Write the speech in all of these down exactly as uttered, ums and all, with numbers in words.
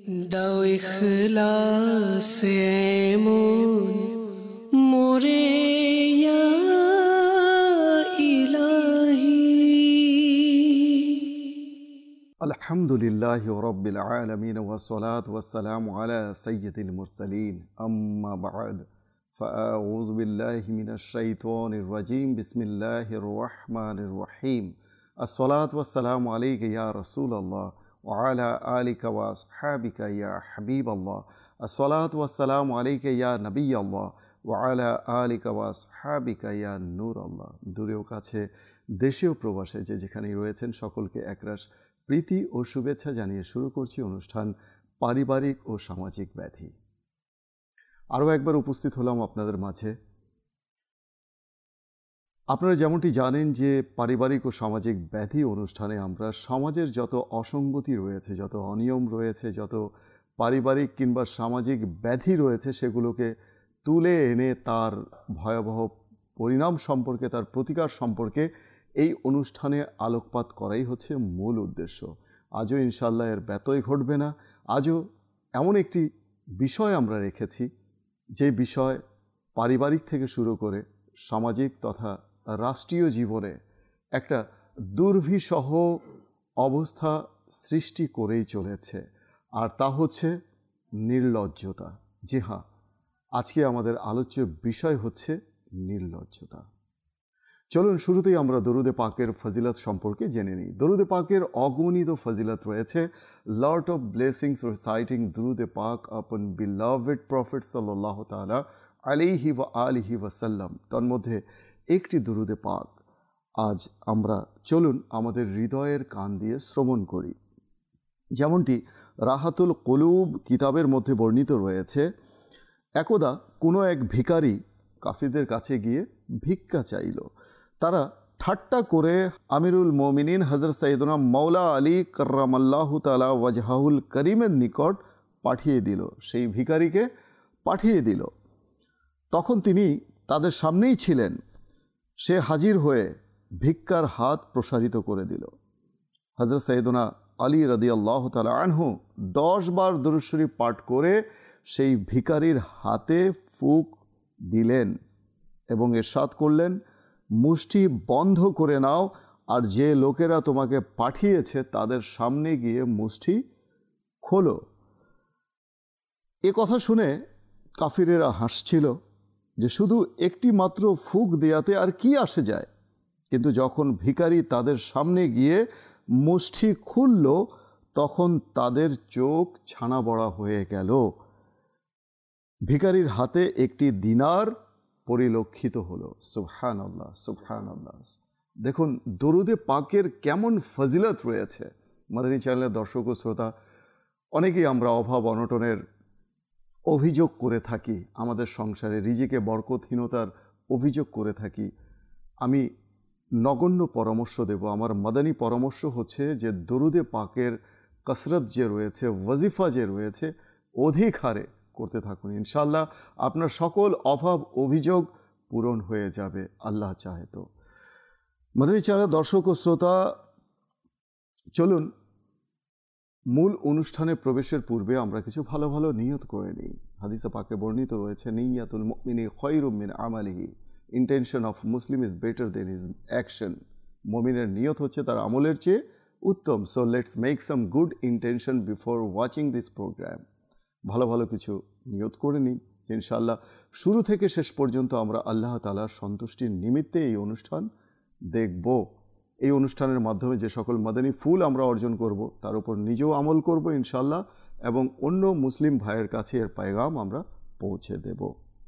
দাও ইখলাসে এমন মোরে ইয়া ইলাহি। আলহামদুলিল্লাহি রাব্বিল আলামিন ওয়া সলাতু ওয়াস সালামু আলা সাইয়্যিদিল মুরসালিন, আম্মা বা'দ, ফাআউযু বিল্লাহি মিনাশ শাইতানির রাজীম, বিসমিল্লাহির রাহমানির রহিম। আসসালাতু ওয়াস সালামু আলাইকা ইয়া রাসূলুল্লাহ ওয়া আলা আলিকা ওয়া আসহাবিকা ইয়া হাবিবাল্লাহ। আসসালাতু ওয়াস সালামু আলাইকা ইয়া নবিয়াল্লাহ ওয়া আলা আলিকা ওয়া আসহাবিকা ইয়া নূরাল্লাহ। দূরেও কাছে, দেশেও প্রবাসে যে যেখানেই রয়েছেন সকলকে একরাশ প্রীতি ও শুভেচ্ছা জানিয়ে শুরু করছি অনুষ্ঠান পারিবারিক ও সামাজিক ব্যাধি। আরও একবার উপস্থিত হলাম আপনাদের মাঝে। আপনারা যেমনটি জানেন যে পারিবারিক ও সামাজিক ব্যাধি অনুষ্ঠানে আমরা সমাজের যত অসঙ্গতি রয়েছে, যত অনিয়ম রয়েছে, যত পারিবারিক কিংবা সামাজিক ব্যাধি রয়েছে সেগুলোকে তুলে এনে তার ভয়াবহ পরিণাম সম্পর্কে, তার প্রতিকার সম্পর্কে এই অনুষ্ঠানে আলোকপাত করাই হচ্ছে মূল উদ্দেশ্য। আজও ইনশাআল্লাহ এর ব্যত্যয় ঘটবে না। আজও এমন একটি বিষয় আমরা রেখেছি যে বিষয় পারিবারিক থেকে শুরু করে সামাজিক তথা রাষ্ট্রীয় জীবনে একটা দুর্বিষহ অবস্থা সৃষ্টি করেই চলেছে, আর তা হচ্ছে নির্লজ্জতা। জি হ্যাঁ, আজকে আমাদের আলোচ্য বিষয় হচ্ছে নির্লজ্জতা। চলুন শুরুতেই আমরা দরুদে পাকের ফজিলত সম্পর্কে জেনে নিই। দরুদে পাকের অগণিত ফজিলত রয়েছে। লট অফ ব্লেসিংস রিসাইটিং দরুদে পাক আপন বিলাভেড প্রফেট সাল্লাল্লাহু তাআলা আলাইহি ওয়া আলিহি ওয়াসাল্লাম। তন্মধ্যে একটি দরুদে পাক আজ আমরা চলুন আমাদের হৃদয়ের কান দিয়ে শ্রবণ করি। যেমনটি রাহাতুল কুলুব কিতাবের মধ্যে বর্ণিত রয়েছে, একদা কোনো এক ভিখারি কাফিরদের কাছে গিয়ে ভিক্ষা চাইল। তারা ঠাট্টা করে আমিরুল মোমিনিন হযরত সাইয়েদনা মাওলা আলী কাররামাল্লাহু তাআলা ওয়াজহাহুল করিমের নিকট পাঠিয়ে দিল, সেই ভিখারিকে পাঠিয়ে দিল। তখন তিনি তাদের সামনেই ছিলেন। সে হাজির হয়ে ভিক্ষার হাত প্রসারিত করে দিল। হযরত সাইয়েদনা আলী রাদিয়াল্লাহু তাআলা আনহু দশ বার দুরূদ শরীফ পাঠ করে সেই ভিখারির হাতে ফুঁক দিলেন এবং ইরশাদ করলেন, মুষ্টি বন্ধ করে নাও, আর যে লোকেরা তোমাকে পাঠিয়েছে তাদের সামনে গিয়ে মুষ্টি খোলো। এ কথা শুনে কাফিরেরা হাসছিল যে শুধু একটি মাত্র ফুঁক দেয়াতে আর কি আসে যায়। কিন্তু যখন ভিখারি তাদের সামনে গিয়ে মুষ্টি খুলল তখন তাদের চোখ ছানা বড়া হয়ে গেল। ভিখারির হাতে একটি দিনার পরিলক্ষিত হলো। সুবহানাল্লাহ, সুবহানাল্লাহ। দেখুন দরুদে পাকের কেমন ফজিলত রয়েছে। মাদানী চ্যানেলের দর্শক ও শ্রোতা, অনেকেই আমরা অভাব অনটনের অভিযোগ করে থাকি, আমাদের সংসারে রিজিকে বরকতহীনতার অভিযোগ করে থাকি। আমি নগণ্য পরামর্শ দেব, আমার মাদানী পরামর্শ হচ্ছে যে দরুদে পাকের কসরত যে রয়েছে, ওয়াজিফা যে রয়েছে, অধিক হারে করতে থাকুন। ইনশাআল্লাহ আপনার সকল অভাব অভিযোগ পূরণ হয়ে যাবে, আল্লাহ চাহে তো। মাদানী চ্যানেলের দর্শক ও শ্রোতা, চলুন মূল অনুষ্ঠানে প্রবেশের পূর্বে আমরা কিছু ভালো ভালো নিয়ত করে নিই। হাদিসে পাকে বর্ণিত রয়েছে, নিয়াতুল মুমিনি খায়রুম মিন আমালিহি, intention of Muslim is better than his action. মুমিনের নিয়ত হচ্ছে তার আমলের চেয়ে উত্তম। So let's make some good intention before watching this programme. ভালো ভালো কিছু নিয়ত করে নিই যে ইনশাআল্লাহ শুরু থেকে শেষ পর্যন্ত আমরা আল্লাহ তাআলার সন্তুষ্টির নিমিত্তে এই অনুষ্ঠান দেখব। এই অনুষ্ঠানের মাধ্যমে যে সকল মাদানী ফুল আমরা অর্জন করব তার উপর নিজেও আমল করব ইনশাআল্লাহ, এবং অন্য মুসলিম ভাইয়ের কাছে এর পায়গাম আমরা পৌঁছে দেব।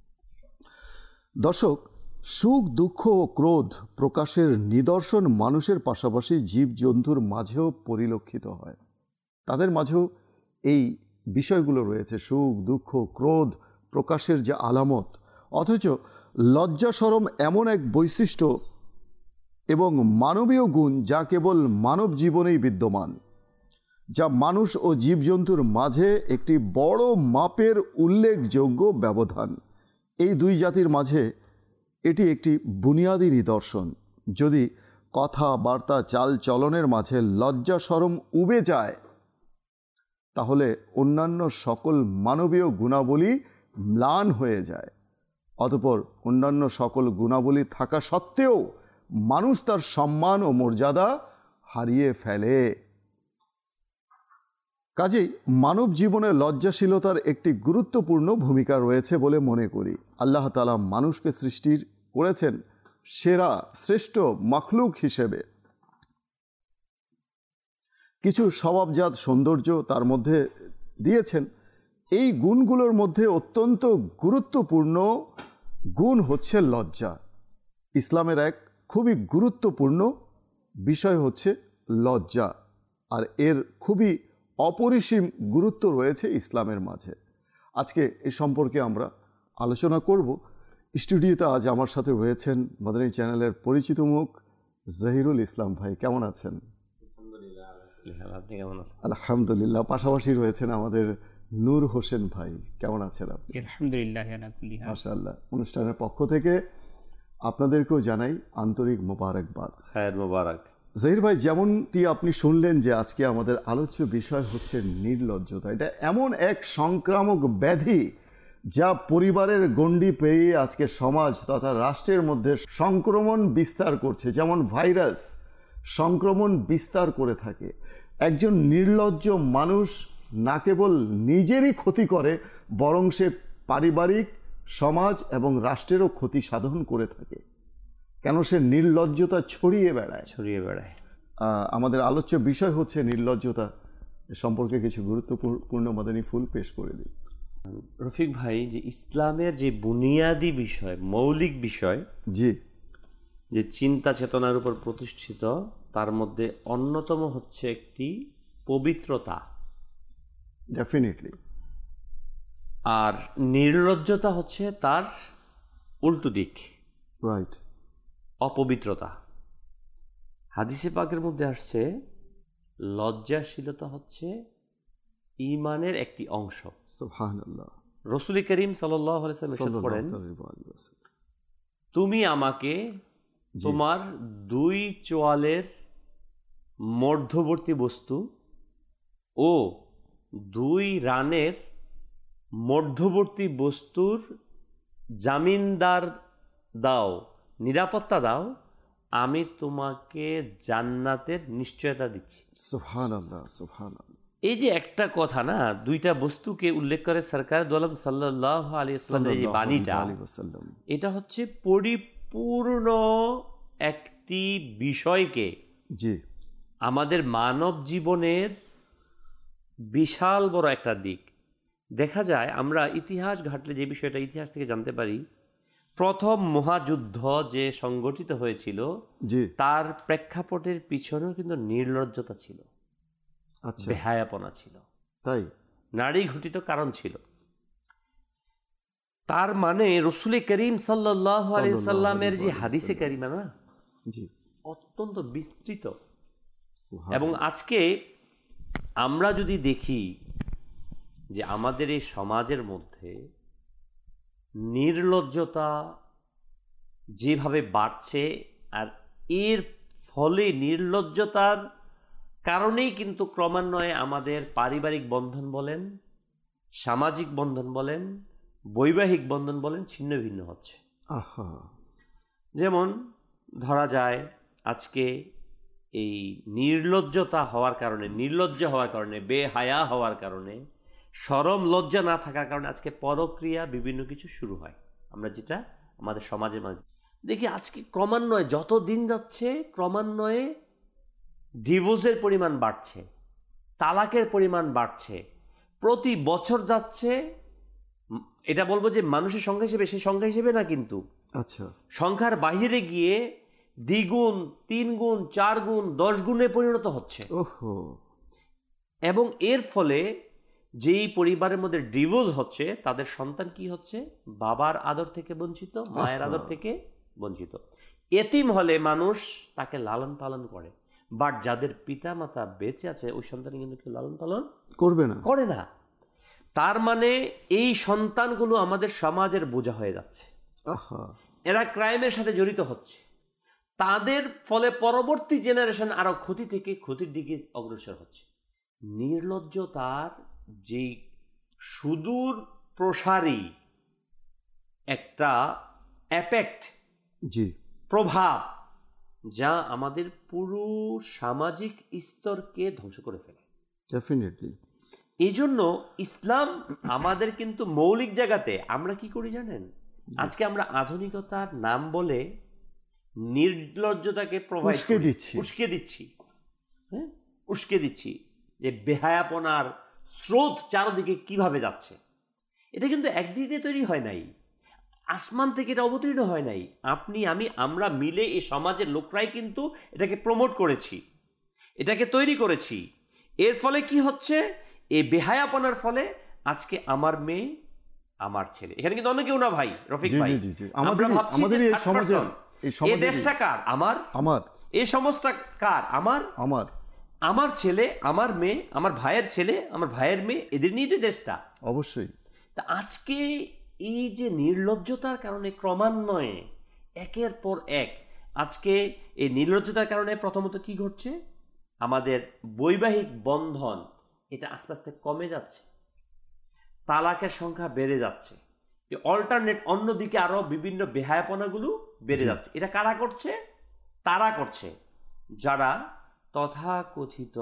দর্শক, সুখ দুঃখ ও ক্রোধ প্রকাশের নিদর্শন মানুষের পাশাপাশি জীবজন্তুর মাঝেও পরিলক্ষিত হয়। তাদের মাঝেও এই বিষয়গুলো রয়েছে, সুখ দুঃখ ক্রোধ প্রকাশের যে আলামত। অথচ লজ্জা শরম এমন এক বৈশিষ্ট্য এবং মানবীয় গুণ যা কেবল মানব জীবনেই বিদ্যমান, যা মানুষ ও জীবজন্তুর মাঝে একটি বড় মাপের উল্লেখযোগ্য ব্যবধান। এই দুই জাতির মাঝে এটি একটি বুনিয়াদী নিদর্শন। যদি কথাবার্তা চাল চলনের মাঝে লজ্জা শরম উবে যায় তাহলে অন্যান্য সকল মানবীয় গুণাবলী ম্লান হয়ে যায়। অতঃপর অন্যান্য সকল গুণাবলী থাকা সত্ত্বেও মানুষ তার সম্মান ও মর্যাদা হারিয়ে ফেলে। কাজেই মানব জীবনে লজ্জাশীলতার একটি গুরুত্বপূর্ণ ভূমিকা রয়েছে বলে মনে করি। আল্লাহ তাআলা মানুষকে সৃষ্টির করেছেন সেরা শ্রেষ্ঠ মাখলুক হিসেবে। কিছু স্বভাবজাত সৌন্দর্য তার মধ্যে দিয়েছেন। এই গুণগুলোর মধ্যে অত্যন্ত গুরুত্বপূর্ণ গুণ হচ্ছে লজ্জা। ইসলামের এক খুবই গুরুত্বপূর্ণ বিষয় হচ্ছে লজ্জা, আর এর খুবই অপরিসীম গুরুত্ব রয়েছে ইসলামের মাঝে। আজকে এ সম্পর্কে আমরা আলোচনা করব। স্টুডিওতে আজ আমার সাথে রয়েছেন মাদানী চ্যানেলের পরিচিত মুখ জহিরুল ইসলাম ভাই। কেমন আছেন? আলহামদুলিল্লাহ। পাশাপাশি রয়েছেন আমাদের নূর হোসেন ভাই। কেমন আছেন আপনি? আলহামদুলিল্লাহ মাশাআল্লাহ। অনুষ্ঠানের পক্ষ থেকে আপনাদেরকেও জানাই আন্তরিক মোবারকবাদ। খায়ের মোবারক। জহির ভাই, যেমনটি আপনি শুনলেন যে আজকে আমাদের আলোচ্য বিষয় হচ্ছে নির্লজ্জতা। এটা এমন এক সংক্রামক ব্যাধি যা পরিবারের গণ্ডি পেরিয়ে আজকে সমাজ তথা রাষ্ট্রের মধ্যে সংক্রমণ বিস্তার করছে। যেমন ভাইরাস সংক্রমণ বিস্তার করে থাকে। একজন নির্লজ্জ মানুষ না কেবল নিজেরই ক্ষতি করে, বরং সে পারিবারিক, সমাজ এবং রাষ্ট্রেরও ক্ষতি সাধন করে থাকে, কেন সে নির্লজ্জতা ছড়িয়ে বেড়ায় ছড়িয়ে বেড়ায় আমাদের আলোচ্য বিষয় হচ্ছে নির্লজ্জতা। এ সম্পর্কে কিছু গুরুত্বপূর্ণ মাদানী ফুল পেশ করে দিই। রফিক ভাই, যে ইসলামের যে বুনিয়াদি বিষয়, মৌলিক বিষয়, জি, যে চিন্তা চেতনার উপর প্রতিষ্ঠিত, তার মধ্যে অন্যতম হচ্ছে একটি পবিত্রতা। ডেফিনেটলি। আর নির্লজ্জতা হচ্ছে তার উল্টো দিক, রাইট, অপবিত্রতা। হাদিসে পাকের মধ্যে আসছে লজ্জাশীলতা হচ্ছে ঈমানের একটি অংশ। সুবহানাল্লাহ। রাসূল করিম সাল্লাল্লাহু আলাইহি ওয়াসাল্লাম ইরশাদ করেন, তুমি আমাকে তোমার দুই চোয়ালের মধ্যবর্তী বস্তু ও দুই রানের মধ্যবর্তী বস্তুর জামিনদার দাও, নিরাপত্তা দাও, আমি তোমাকে জান্নাতের নিশ্চয়তা দিচ্ছি। সুবহানাল্লাহ, সুবহানাল্লাহ। এই যে একটা কথা না, দুইটা বস্তুকে উল্লেখ করে সরকার দোয়ালাম সাল্লাল্লাহু আলাইহি ওয়াসাল্লামের এই বাণীটা, এটা হচ্ছে পরিপূর্ণ একটি বিষয়কে, জি, আমাদের মানব জীবনের বিশাল বড় একটা দিক। দেখা যায় আমরা ইতিহাস ঘাটলে যে বিষয়টা ইতিহাস থেকে জানতে পারি, প্রথম মহাযুদ্ধ যে সংগঠিত হয়েছিল, তার প্রেক্ষাপটের পিছনেও কিন্তু নির্লজ্জতা ছিল, বেহায়াপনা ছিল, তাই নারী ঘটিত কারণ ছিল। তার মানে রাসূল করিম সাল্লাল্লাহু আলাইহি সাল্লামের যে হাদিসে কারিমা না, জি, অত্যন্ত বিস্তৃত। এবং আজকে আমরা যদি দেখি যে আমাদের এই সমাজের মধ্যে নির্লজ্জতা যেভাবে বাড়ছে, আর এর ফলে নির্লজ্জতার কারণেই কিন্তু ক্রমান্বয়ে আমাদের পারিবারিক বন্ধন বলেন, সামাজিক বন্ধন বলেন, বৈবাহিক বন্ধন বলেন, ছিন্ন ভিন্ন হচ্ছে। আহা, যেমন ধরা যায় আজকে এই নির্লজ্জতা হওয়ার কারণে, নির্লজ্জ হওয়ার কারণে, বেহায়া হওয়ার কারণে, শরম লজ্জা না থাকার কারণে আজকে পরক্রিয়া বিভিন্ন কিছু শুরু হয়। আমরা যেটা আমাদের সমাজের মাঝে দেখি আজকে ক্রমান্বয়ে যত দিন যাচ্ছে ক্রমান্বয়ে ডিভোর্সের পরিমাণ বাড়ছে, তালাকের পরিমাণ বাড়ছে, প্রতি বছর যাচ্ছে। এটা বলবো যে মানুষের সংখ্যা হিসেবে, সেই সংখ্যা হিসেবে না, কিন্তু আচ্ছা, সংখ্যার বাইরে গিয়ে দ্বিগুণ, তিন গুণ, চার গুণ, দশ গুণে পরিণত হচ্ছে। ওহো। এবং এর ফলে যেই পরিবারের মধ্যে ডিভোর্স হচ্ছে, তাদের সন্তান কি হচ্ছে? বাবার আদর থেকে বঞ্চিত, মায়ের আদর থেকে বঞ্চিত। এতিম হলে মানুষ তাকে লালন পালন করে, বাট যাদের পিতা মাতা বেঁচে আছে ওই সন্তান কিন্তু কেউ লালন পালন করবে না, করে না। তার মানে এই সন্তানগুলো আমাদের সমাজের বোঝা হয়ে যাচ্ছে। এরা ক্রাইমের সাথে জড়িত হচ্ছে, তাদের ফলে পরবর্তী জেনারেশন আরো ক্ষতি থেকে ক্ষতির দিকে অগ্রসর হচ্ছে। নির্লজ্জতার যে সুদূর প্রসারী একটা এফেক্ট, জি, প্রভাব, যা আমাদের পুরো সামাজিক স্তরকে ধ্বংস করে ফেলে। ডেফিনেটলি। এই জন্য ইসলাম আমাদের কিন্তু মৌলিক জায়গাতে আমরা কি করি জানেন, আজকে আমরা আধুনিকতার নাম বলে নির্লজ্জতাকে উস্কে দিচ্ছি উস্কে দিচ্ছি হ্যাঁ উস্কে দিচ্ছি যে বেহায়াপনার স্রোত চারদিকে কিভাবে যাচ্ছে। এটা কিন্তু একদিকে তৈরি হয় নাই, আসমান থেকে এটা অবতীর্ণ হয় নাই। আপনি আমি আমরা মিলে এই সমাজের লোকরাই কিন্তু এটাকে প্রমোট করেছি, এটাকে তৈরি করেছি। এর ফলে কি হচ্ছে, এই বেহায়াপনার ফলে আজকে আমার মেয়ে আমার ছেলে, এখানে কিন্তু অন্য কেউ না ভাই রফিক ভাই, আমরা ভাবছি যে এই দেশটা কার, আমার আমার এই সমাজটা কার, আমার আমার আমার ছেলে, আমার মেয়ে, আমার ভাইয়ের ছেলে, আমার ভাইয়ের মেয়ে, এদের নিয়ে তো দেশটা। অবশ্যই। তা আজকে এই যে নির্লজ্জতার কারণে ক্রমান্বয়ে একের পর এক, আজকে এই নির্লজ্জতার কারণে প্রথমত কি ঘটছে, আমাদের বৈবাহিক বন্ধন এটা আস্তে আস্তে কমে যাচ্ছে, তালাকের সংখ্যা বেড়ে যাচ্ছে, অল্টারনেট অন্যদিকে আরো বিভিন্ন বেহায়াপনাগুলো বেড়ে যাচ্ছে। এটা কারা করছে? তারা করছে যারা তথাকথিত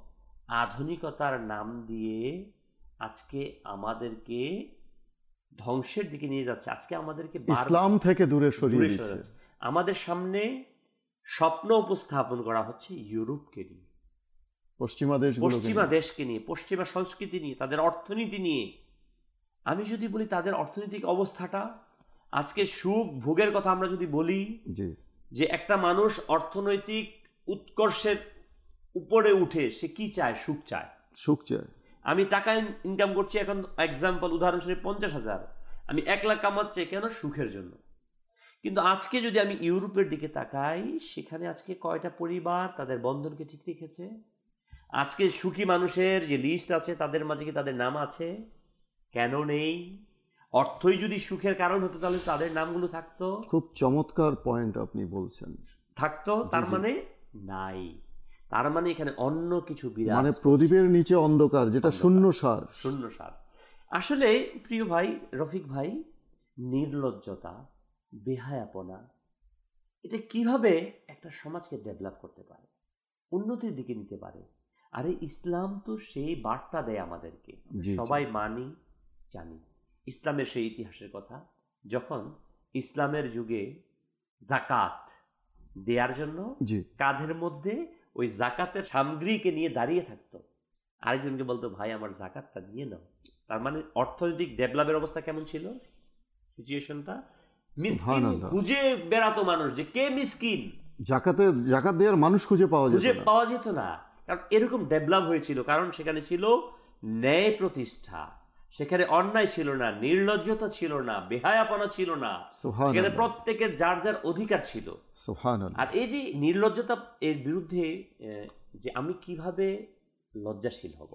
আধুনিকতার নাম দিয়ে আজকে আমাদেরকে ধ্বংসের দিকে নিয়ে যাচ্ছে, আজকে আমাদেরকে ইসলাম থেকে দূরে সরিয়ে দিচ্ছে। আমাদের সামনে স্বপ্ন উপস্থাপন করা হচ্ছে ইউরোপকে নিয়ে, পশ্চিমা দেশ পশ্চিমা দেশকে নিয়ে, পশ্চিমা সংস্কৃতি নিয়ে, তাদের অর্থনীতি নিয়ে। আমি যদি বলি তাদের অর্থনৈতিক অবস্থাটা, আজকে সুখ ভোগের কথা আমরা যদি বলি, যে একটা মানুষ অর্থনৈতিক উৎকর্ষের উপরে উঠে সে কি চায়? সুখ চায়, সুখ চায়। আমি টাকা ইনকাম করছি এখন, এক্সাম্পল উদাহরণস্বরূপ পঞ্চাশ হাজার, আমি এক লাখ কামাচ্ছি কেন? সুখের জন্য। কিন্তু আজকে যদি আমি ইউরোপের দিকে তাকাই, সেখানে আজকে কয়টা পরিবার তাদের বন্ধনকে ঠিক রেখেছে? আজকে সুখী মানুষের যে লিস্ট আছে তাদের মাঝে কি তাদের নাম আছে? কেন নেই? অর্থই যদি সুখের কারণ হতো তাহলে তাদের নামগুলো থাকতো। খুব চমৎকার পয়েন্ট আপনি বলছেন। থাকতো, তার মানে নাই, তার মানে এখানে অন্য কিছু বিরাজ, মানে প্রদীপের নিচে অন্ধকার, যেটা শূন্য সার। শূন্য সার। আসলে প্রিয় ভাই রফিক ভাই, নির্লজ্জতা, বেহায়াপনা, এটা কিভাবে একটা সমাজকে ডেভেলপ করতে পারে, উন্নতির দিকে নিতে পারে? আরে ইসলাম তো সেই বার্তা দেয় আমাদেরকে, সবাই মানি জানি। ইসলামের সেই ইতিহাসের কথা, যখন ইসলামের যুগে জাকাত দেওয়ার জন্য কাঁধের মধ্যে ওই জাকাতের সামগ্রীকে নিয়ে দাঁড়িয়ে থাকতো, আরেকজনকে বলতো ভাই আমার জাকাতটা নিয়ে নাও। তার মানে অর্থনৈতিক ডেভেলপের অবস্থা কেমন ছিল, সিচুয়েশনটা? মিসকিন খুঁজে বেড়াতো মানুষ, যে কে মিসকিন, জাকাতে জাকাত দেওয়ার মানুষ খুঁজে পাওয়া যেত খুঁজে পাওয়া যেত না। কারণ এরকম ডেভেলপ হয়েছিল, কারণ সেখানে ছিল ন্যায় প্রতিষ্ঠা, সেখানে অন্যায় ছিল না, নির্লজ্জতা ছিল না, বেহায়াপনা ছিল না, সেখানে প্রত্যেকের যার যার অধিকার ছিল। আর এই যে নির্লজ্জতা, এর বিরুদ্ধে যে আমি কিভাবে লজ্জাশীল হব,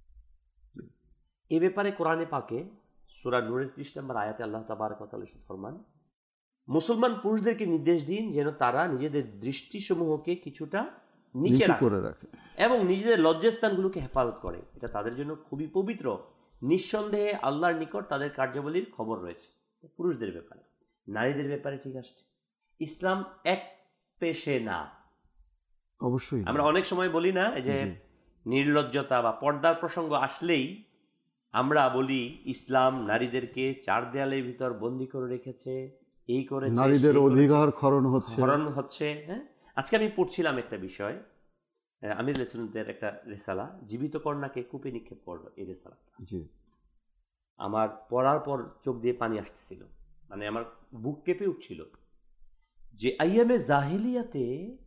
এ ব্যাপারে কোরআনে পাকে সূরা নূরের ত্রিশ নম্বর আয়াতে আল্লাহ তাবারক ওয়া তাআলা ফরমান, মুসলমান পুরুষদেরকে নির্দেশ দিন যেন তারা নিজেদের দৃষ্টিসমূহকে কিছুটা নিচে রাখে এবং নিজেদের লজ্জাস্থানগুলোকে হেফাজত করে, এটা তাদের জন্য খুবই পবিত্র। নিঃসন্দেহে আল্লাহর নিকট তাদের কার্যাবলীর খবর রয়েছে। পুরুষদের ব্যাপারে, নারীদের ব্যাপারে ঠিক আসছে। ইসলাম এক পেশে না, অবশ্যই। আমরা অনেক সময় বলি না যে নির্লজ্জতা বা পর্দার প্রসঙ্গ আসলেই আমরা বলি ইসলাম নারীদেরকে চার দেয়ালের ভিতর বন্দী করে রেখেছে, এই করেছে, নারীদের অধিকার খরণ হচ্ছে খরণ হচ্ছে হ্যাঁ, আজকে আমি পড়ছিলাম একটা বিষয়, আমির রেসুলদের একটা রেসালা, জীবিত কন্যাকে কূপে নিক্ষেপ করলো, এই রেসালা আমার পড়ার পর চোখ দিয়ে পানি আসতেছিল, মানে আমার বুক কেঁপে উঠছিল যে আইয়ামে জাহেলিয়াতে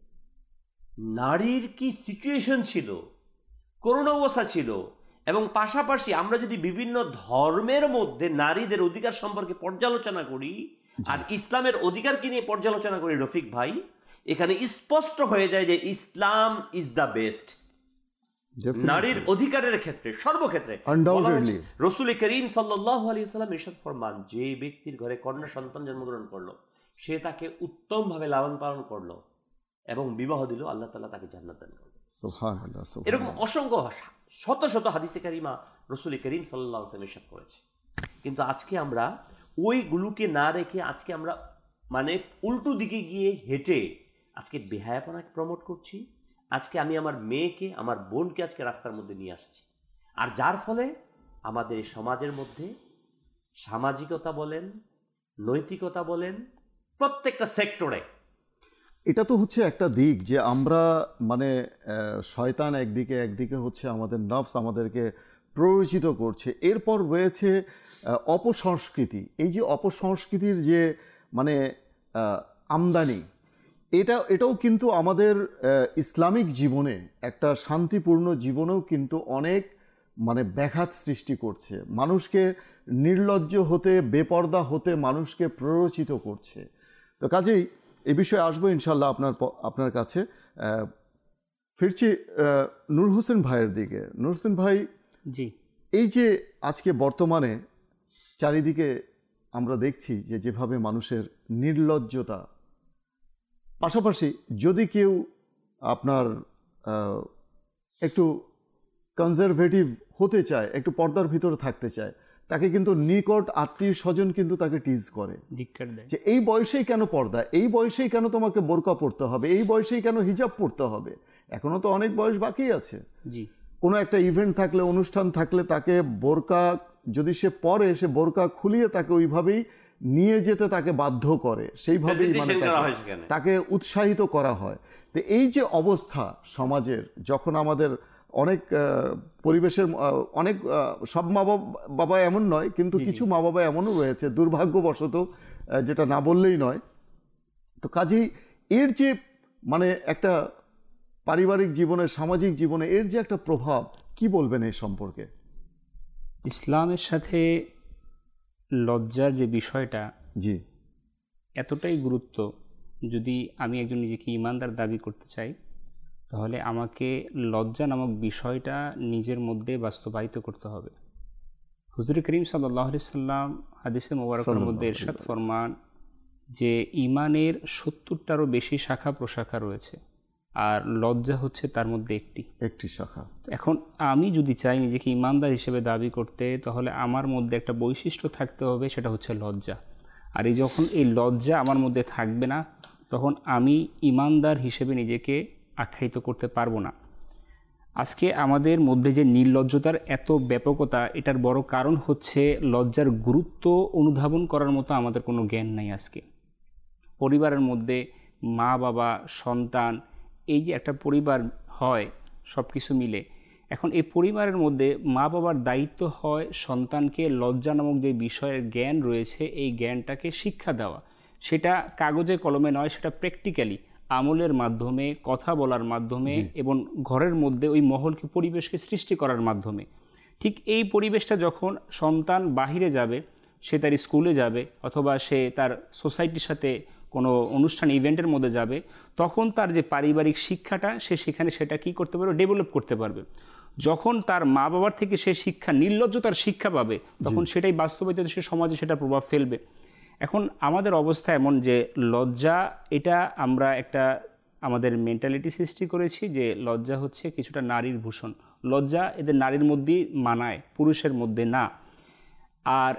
নারীর কি সিচুয়েশন ছিল, করুণ অবস্থা ছিল। এবং পাশাপাশি আমরা যদি বিভিন্ন ধর্মের মধ্যে নারীদের অধিকার সম্পর্কে পর্যালোচনা করি আর ইসলামের অধিকারকে নিয়ে পর্যালোচনা করি রফিক ভাই, এখানে স্পষ্ট হয়ে যায় যে ইসলাম ইজ দ্য বেস্ট নারীর অধিকারের ক্ষেত্রে, সর্বক্ষেত্রে। রাসূল করিম সাল্লাল্লাহু আলাইহি ওয়াসাল্লাম ইরশাদ ফরমান, যে ব্যক্তির ঘরে কন্যা সন্তান জন্মগ্রহণ করলো, সে তাকে উত্তমভাবে লালন পালন করলো এবং বিবাহ দিল, আল্লাহ তাআলা তাকে জান্নাত দান করবে। সুবহানাল্লাহ। এরকম অসংখ্য শত শত হাদিসে কারিমা রসুল করিম সাল্লাল্লাহু আলাইহি ওয়াসাল্লাম ইরশাদ করেছে। কিন্তু আজকে আমরা ওইগুলোকে না রেখে আজকে আমরা মানে উল্টো দিকে গিয়ে হেঁটে আজকে বেহায়াপনাকে প্রমোট করছি। আজকে আমি আমার মেয়েকে, আমার বোনকে আজকে রাস্তার মধ্যে নিয়ে আসছি, আর যার ফলে আমাদের এই সমাজের মধ্যে সামাজিকতা বলেন, নৈতিকতা বলেন, প্রত্যেকটা সেক্টরে এটা তো হচ্ছে একটা দিক যে আমরা মানে শয়তান একদিকে, একদিকে হচ্ছে আমাদের নফস আমাদেরকে প্ররোচিত করছে। এরপর রয়েছে অপসংস্কৃতি। এই যে অপসংস্কৃতির যে মানে আমদানি, এটা এটাও কিন্তু আমাদের ইসলামিক জীবনে একটা শান্তিপূর্ণ জীবনেও কিন্তু অনেক মানে ব্যাঘাত সৃষ্টি করছে। মানুষকে নির্লজ্জ হতে, বেপর্দা হতে মানুষকে প্ররোচিত করছে। তো কাজেই এই বিষয়ে আসবো ইনশাল্লাহ আপনার আপনার কাছে। ফিরছি নূর হোসেন ভাইয়ের দিকে। নূর হোসেন ভাই, জি, এই যে আজকে বর্তমানে চারিদিকে আমরা দেখছি যে যেভাবে মানুষের নির্লজ্জতা, পাশাপাশি যদি কেউ আপনার একটু কনজারভেটিভ হতে চায়, একটু পর্দার ভিতরে থাকতে চায়, তাকে কিন্তু নিকট আত্মীয় স্বজন কিন্তু তাকে টিজ করে যে এই বয়সেই কেন পর্দা, এই বয়সেই কেন তোমাকে বোরকা পরতে হবে, এই বয়সেই কেন হিজাব পরতে হবে, এখনো তো অনেক বয়স বাকি আছে। জি, কোনো একটা ইভেন্ট থাকলে, অনুষ্ঠান থাকলে তাকে বোরকা যদি সে পরে, সে বোরকা খুলিয়ে তাকে ওইভাবেই নিয়ে যেতে তাকে বাধ্য করে, সেইভাবেই মানে তাকে উৎসাহিত করা হয়। তো এই যে অবস্থা সমাজের, যখন আমাদের অনেক পরিবেশের অনেক সব মা বাবা এমন নয়, কিন্তু কিছু মা বাবা এমনও রয়েছে দুর্ভাগ্যবশত, যেটা না বললেই নয়। তো কাজেই এর যে মানে একটা পারিবারিক জীবনে, সামাজিক জীবনে এর যে একটা প্রভাব, কি বলবেন এই সম্পর্কে? ইসলামের সাথে লজ্জার যে বিষয়টা, জি, এতটাই গুরুত্ব। যদি আমি একজন নিজেকে ইমানদার দাবি করতে চাই, তাহলে আমাকে লজ্জা নামক বিষয়টা নিজের মধ্যে বাস্তবায়িত করতে হবে। হুজুর করিম সাল্লাল্লাহু আলাইহি সাল্লাম হাদিসে মোবারকের মধ্যে ইরশাদ ফরমান যে ইমানের সত্তরটারও বেশি শাখা প্রশাখা রয়েছে, আর লজ্জা হচ্ছে তার মধ্যে একটি একটি শাখা। এখন আমি যদি চাই নিজেকে ইমানদার হিসেবে দাবি করতে, তাহলে আমার মধ্যে একটা বৈশিষ্ট্য থাকতে হবে, সেটা হচ্ছে লজ্জা। আর এই যখন এই লজ্জা আমার মধ্যে থাকবে না, তখন আমি ইমানদার হিসেবে নিজেকে আখ্যায়িত করতে পারবো না। আজকে আমাদের মধ্যে যে নির্লজ্জতার এত ব্যাপকতা, এটার বড় কারণ হচ্ছে লজ্জার গুরুত্ব অনুধাবন করার মতো আমাদের কোনো জ্ঞান নাই। আজকে পরিবারের মধ্যে মা বাবা সন্তান, এই যে একটা পরিবার হয় সব কিছু মিলে, এখন এই পরিবারের মধ্যে মা বাবার দায়িত্ব হয় সন্তানকে লজ্জা নামক যে বিষয়ের জ্ঞান রয়েছে, এই জ্ঞানটাকে শিক্ষা দেওয়া। সেটা কাগজে কলমে নয়, সেটা প্র্যাকটিক্যালি আমলের মাধ্যমে, কথা বলার মাধ্যমে এবং ঘরের মধ্যে ওই মহলকে, পরিবেশকে সৃষ্টি করার মাধ্যমে। ঠিক এই পরিবেশটা যখন সন্তান বাহিরে যাবে, সে তার স্কুলে যাবে অথবা সে তার সোসাইটির সাথে কোনো অনুষ্ঠান ইভেন্টের মধ্যে যাবে, তখন তার যে পারিবারিক শিক্ষাটা, সে সেখানে সেটা কী করতে পারবে, ডেভেলপ করতে পারবে। যখন তার মা বাবার থেকে সে শিক্ষা, নির্লজ্জতার শিক্ষা পাবে, তখন সেটাই বাস্তবায়িত, সে সমাজে সেটা প্রভাব ফেলবে। এখন আমাদের অবস্থা এমন যে লজ্জা, এটা আমরা একটা আমাদের মেন্টালিটি সৃষ্টি করেছি যে লজ্জা হচ্ছে কিছুটা নারীর ভূষণ, লজ্জা এদের নারীর মধ্যেই মানায়, পুরুষের মধ্যে না। আর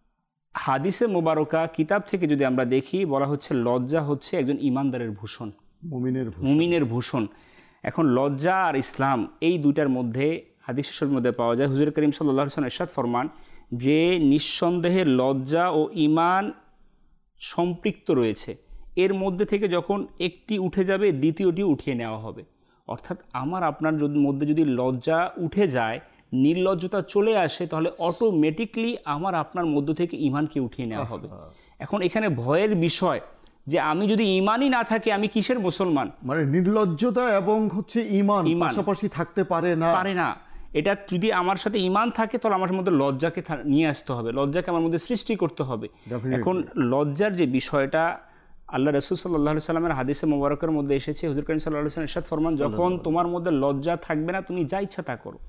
হাদিসে মোবারকা কিতাব থেকে যদি আমরা দেখি, বলা হচ্ছে লজ্জা হচ্ছে একজন ইমানদারের ভূষণ, মুমিনের মুমিনের ভূষণ। এখন লজ্জা আর ইসলাম, এই দুইটার মধ্যে হাদিসের মধ্যে পাওয়া যায়। হুজুর করিম সাল্লাল্লাহু আলাইহি ওয়াসাল্লাম ইরশাদ ফরমান যে নিঃসন্দেহে লজ্জা ও ঈমান সম্পৃক্ত রয়েছে, এর মধ্যে থেকে যখন একটি উঠে যাবে, দ্বিতীয়টি উঠিয়ে নেওয়া হবে। অর্থাৎ আমার আপনার মধ্যে যদি লজ্জা উঠে যায়, নির্লজ্জতা চলে আসে, তাহলে অটোমেটিকলি আমার আপনার মধ্য থেকে ঈমানকে উঠিয়ে নেওয়া হবে। এখন এখানে ভয়ের বিষয় যে আমি যদি ঈমানই না থাকে, আমি কিসের মুসলমান? মানে নির্লজ্জতা এবং হচ্ছে ঈমান পাশাপাশি থাকতে পারে না, পারে না। এটা যদি আমার সাথে ঈমান থাকে, তাহলে আমার মধ্যে লজ্জাকে নিয়ে আসতে হবে, লজ্জাকে আমার মধ্যে সৃষ্টি করতে হবে। এখন লজ্জার যে বিষয়টা, আল্লাহ রাসূল সাল্লাল্লাহু আলাইহি সাল্লামের হাদিসে মোবারকের মধ্যে এসেছে, হুজুর করিম সাল্লাল্লাহু আলাইহি ওয়াসাল্লাম ইরশাদ ফরমান, যখন তোমার মধ্যে লজ্জা থাকবে না, তুমি যা ইচ্ছা তা করো।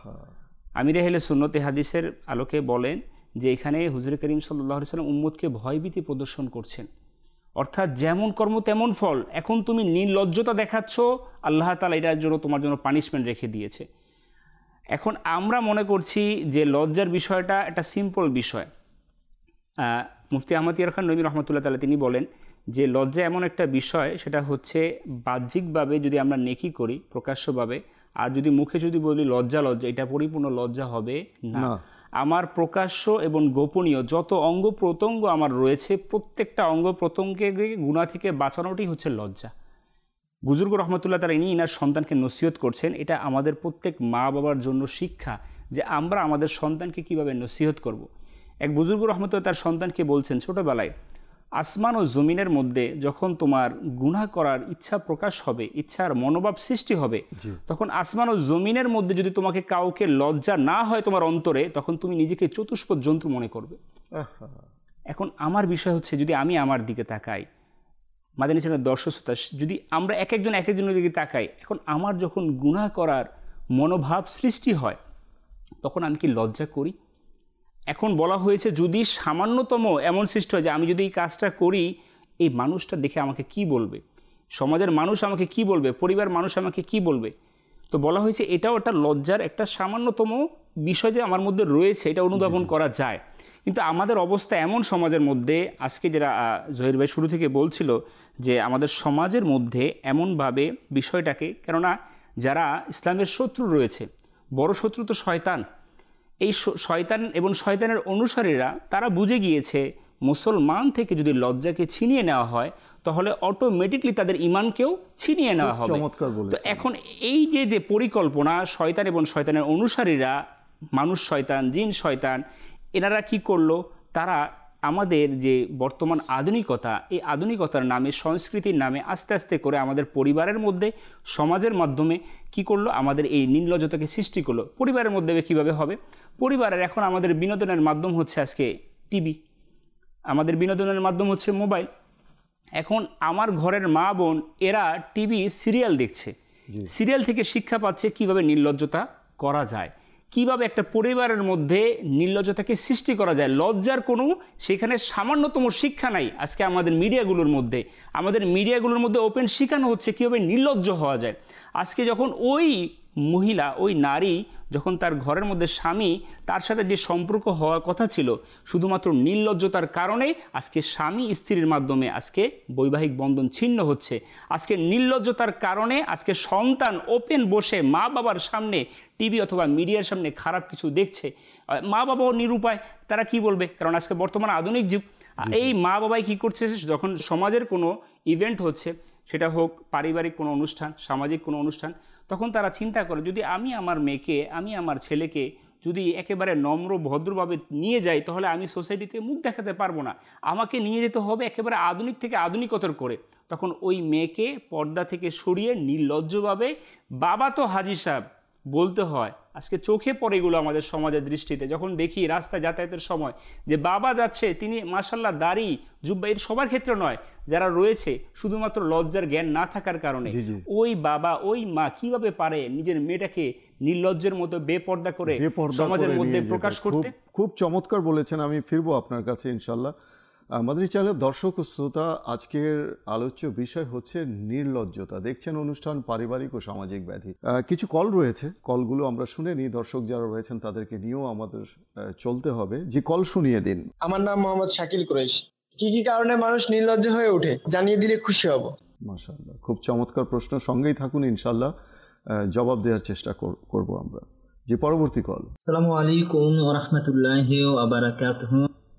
আমির আহলে সুন্নতে হাদিসের আলোকে বলেন যে এখানে হুজুর করিম সাল্লাল্লাহু আলাইহি সাল্লাম উম্মতকে ভয়ভীতি প্রদর্শন করছেন, অর্থাৎ যেমন কর্ম তেমন ফল। এখন তুমি নির্লজ্জতা দেখাচ্ছ, আল্লাহ তাআলা এটার জন্য তোমার জন্য পানিশমেন্ট রেখে দিয়েছে। এখন আমরা মনে করছি যে লজ্জার বিষয়টা একটা সিম্পল বিষয়। মুফতি আহমদ ইয়ার খান নবী রহমতুল্লাহ তাআলা তিনি বলেন যে লজ্জা এমন একটা বিষয়, সেটা হচ্ছে বাহ্যিকভাবে যদি আমরা নেকি করি প্রকাশ্যভাবে, আর যদি মুখে যদি বলি লজ্জা লজ্জা, এটা পরিপূর্ণ লজ্জা হবে না। আমার প্রকাশ্য এবং গোপনীয় যত অঙ্গ প্রত্যঙ্গ আমার রয়েছে, প্রত্যেকটা অঙ্গ প্রত্যঙ্গকে গুনাহ থেকে বাঁচানোটাই হচ্ছে লজ্জা। বুজুর্গ রহমতুল্লাহ তাআলা ইনি ইনার সন্তানকে নসিহত করছেন, এটা আমাদের প্রত্যেক মা বাবার জন্য শিক্ষা যে আমরা আমাদের সন্তানকে কিভাবে নসিহত করব। এক বুজুর্গ রহমতুল্লাহ তার সন্তানকে বলছেন, ছোটোবেলায় আসমান ও জমিনের মধ্যে যখন তোমার গুনাহ করার ইচ্ছা প্রকাশ হবে, ইচ্ছার মনোভাব সৃষ্টি হবে, তখন আসমান ও জমিনের মধ্যে যদি তোমাকে কাউকে লজ্জা না হয় তোমার অন্তরে, তখন তুমি নিজেকে চতুষ্পদ জন্তু মনে করবে। এখন আমার বিষয় হচ্ছে, যদি আমি আমার দিকে তাকাই, মাদানী চ্যানেলের দর্শক শ্রোতা, যদি আমরা এক একজন এক একজনের দিকে তাকাই, এখন আমার যখন গুনাহ করার মনোভাব সৃষ্টি হয়, তখন আমি কি লজ্জা করি? এখন বলা হয়েছে যদি সামান্যতম এমন সৃষ্টি হয় যে আমি যদি এই কাজটা করি, এই মানুষটা দেখে আমাকে কি বলবে, সমাজের মানুষ আমাকে কি বলবে, পরিবার মানুষ আমাকে কি বলবে। তো বলা হয়েছে এটাও একটা লজ্জার একটা সামান্যতম বিষয় যে আমার মধ্যে রয়েছে, এটা অনুধাবন করা যায়। কিন্তু আমাদের অবস্থা এমন সমাজের মধ্যে, আজকে যারা জহির ভাই শুরু থেকে বলছিল যে আমাদের সমাজের মধ্যে এমনভাবে বিষয়টাকে, কেননা যারা ইসলামের শত্রু রয়েছে, বড় শত্রু তো শয়তান, এই শয়তান এবং শয়তানের অনুসারীরা তারা বুঝে গিয়েছে মুসলমান থেকে যদি লজ্জাকে ছিনিয়ে নেওয়া হয়, তাহলে অটোমেটিকলি তাদের ইমানকেও ছিনিয়ে নেওয়া হবে। তো এখন এই যে যে পরিকল্পনা, শয়তান এবং শয়তানের অনুসারীরা, মানুষ শয়তান, জিন শয়তান, এনারা কি করলো, তারা আমাদের যে বর্তমান আধুনিকতা, এই আধুনিকতার নামে, সংস্কৃতির নামে আস্তে আস্তে করে আমাদের পরিবারের মধ্যে, সমাজের মাধ্যমে কি করলো, আমাদের এই নির্লজ্জতাকে সৃষ্টি করলো। পরিবারের মধ্যে কীভাবে হবে? পরিবারের এখন আমাদের বিনোদনের মাধ্যম হচ্ছে আজকে টিভি, আমাদের বিনোদনের মাধ্যম হচ্ছে মোবাইল। এখন আমার ঘরের মা বোন এরা টিভি সিরিয়াল দেখছে, সিরিয়াল থেকে শিক্ষা পাচ্ছে কিভাবে নির্লজ্জতা করা যায়, কিভাবে একটা পরিবারের মধ্যে নির্লজ্জতাকে সৃষ্টি করা যায়। লজ্জার কোনো সেখানে সামান্যতম শিক্ষা নাই আজকে আমাদের মিডিয়াগুলোর মধ্যে। আমাদের মিডিয়াগুলোর মধ্যে ওপেন শেখানো হচ্ছে কীভাবে নির্লজ্জ হওয়া যায়। আজকে যখন ওই মহিলা, ওই নারী যখন তার ঘরের মধ্যে স্বামী, তার সাথে যে সম্পর্ক হওয়ার কথা ছিল, শুধুমাত্র নির্লজ্জতার কারণে আজকে স্বামী স্ত্রীর মাধ্যমে আজকে বৈবাহিক বন্ধন ছিন্ন হচ্ছে। আজকে নির্লজ্জতার কারণে আজকে সন্তান ওপেন বসে মা বাবার সামনে টিভি অথবা মিডিয়ার সামনে খারাপ কিছু দেখছে, মা বাবাও নিরুপায়, তারা কি বলবে? কারণ আজকে বর্তমান আধুনিক যুগ। এই মা বাবাই কি করছে, যখন সমাজের কোনো ইভেন্ট হচ্ছে, সেটা হোক পারিবারিক কোনো অনুষ্ঠান, সামাজিক কোনো অনুষ্ঠান, তখন তারা চিন্তা করে যদি আমি আমার মেয়েকে, আমি আমার ছেলেকে যদি একেবারে নম্র ভদ্রভাবে নিয়ে যাই, তাহলে আমি সোসাইটিতে মুখ দেখাতে পারবো না, আমাকে নিয়ে যেতে হবে একেবারে আধুনিক থেকে আধুনিকতর করে। তখন ওই মেয়েকে পর্দা থেকে সরিয়ে নির্লজ্জভাবে বাবা তো হাজি সাহেব বলতে হয়। আজকে চোখে পড়ে এগুলো আমাদের সমাজের দৃষ্টিতে, যখন দেখি রাস্তায় যাতায়াতের সময় যে বাবা যাচ্ছে, তিনি মাশাআল্লাহ দাড়ি জুব্বা, এর সবার ক্ষেত্রে নয়, যারা রয়েছে শুধুমাত্র লজ্জার জ্ঞান না থাকার কারণে ওই বাবা ওই মা কিভাবে পারে নিজের মেয়েটাকে নির্লজ্জের মতো বেপর্দা করে সমাজের মধ্যে প্রকাশ করতে। খুব চমৎকার বলেছেন। আমি ফিরবো আপনার কাছে ইনশাল্লাহ। মাদানী চ্যানেলের দর্শক ও শ্রোতা, আজকের আলোচ্য বিষয় হচ্ছে নির্লজ্জতা। দেখছেন অনুষ্ঠান পারিবারিক ও সামাজিক ব্যাধি। কিছু কল রয়েছে, কলগুলো আমরা শুনে নিই। দর্শক যারা রয়েছেন তাদেরকে নিয়েও আমাদের চলতে হবে। যে কল শুনিয়ে দিন। আমার নাম মোহাম্মদ শাকিল কুরাইশ। কি কি কারণে মানুষ নির্লজ্জ হয়ে ওঠে জানিয়ে দিলে খুশি হব। মাশাআল্লাহ, খুব চমৎকার প্রশ্ন। সঙ্গেই থাকুন, ইনশাআল্লাহ জবাব দেওয়ার চেষ্টা করব আমরা। যে পরবর্তী কল। আসসালামু আলাইকুম ওয়া রাহমাতুল্লাহি ওয়া বারাকাতুহু।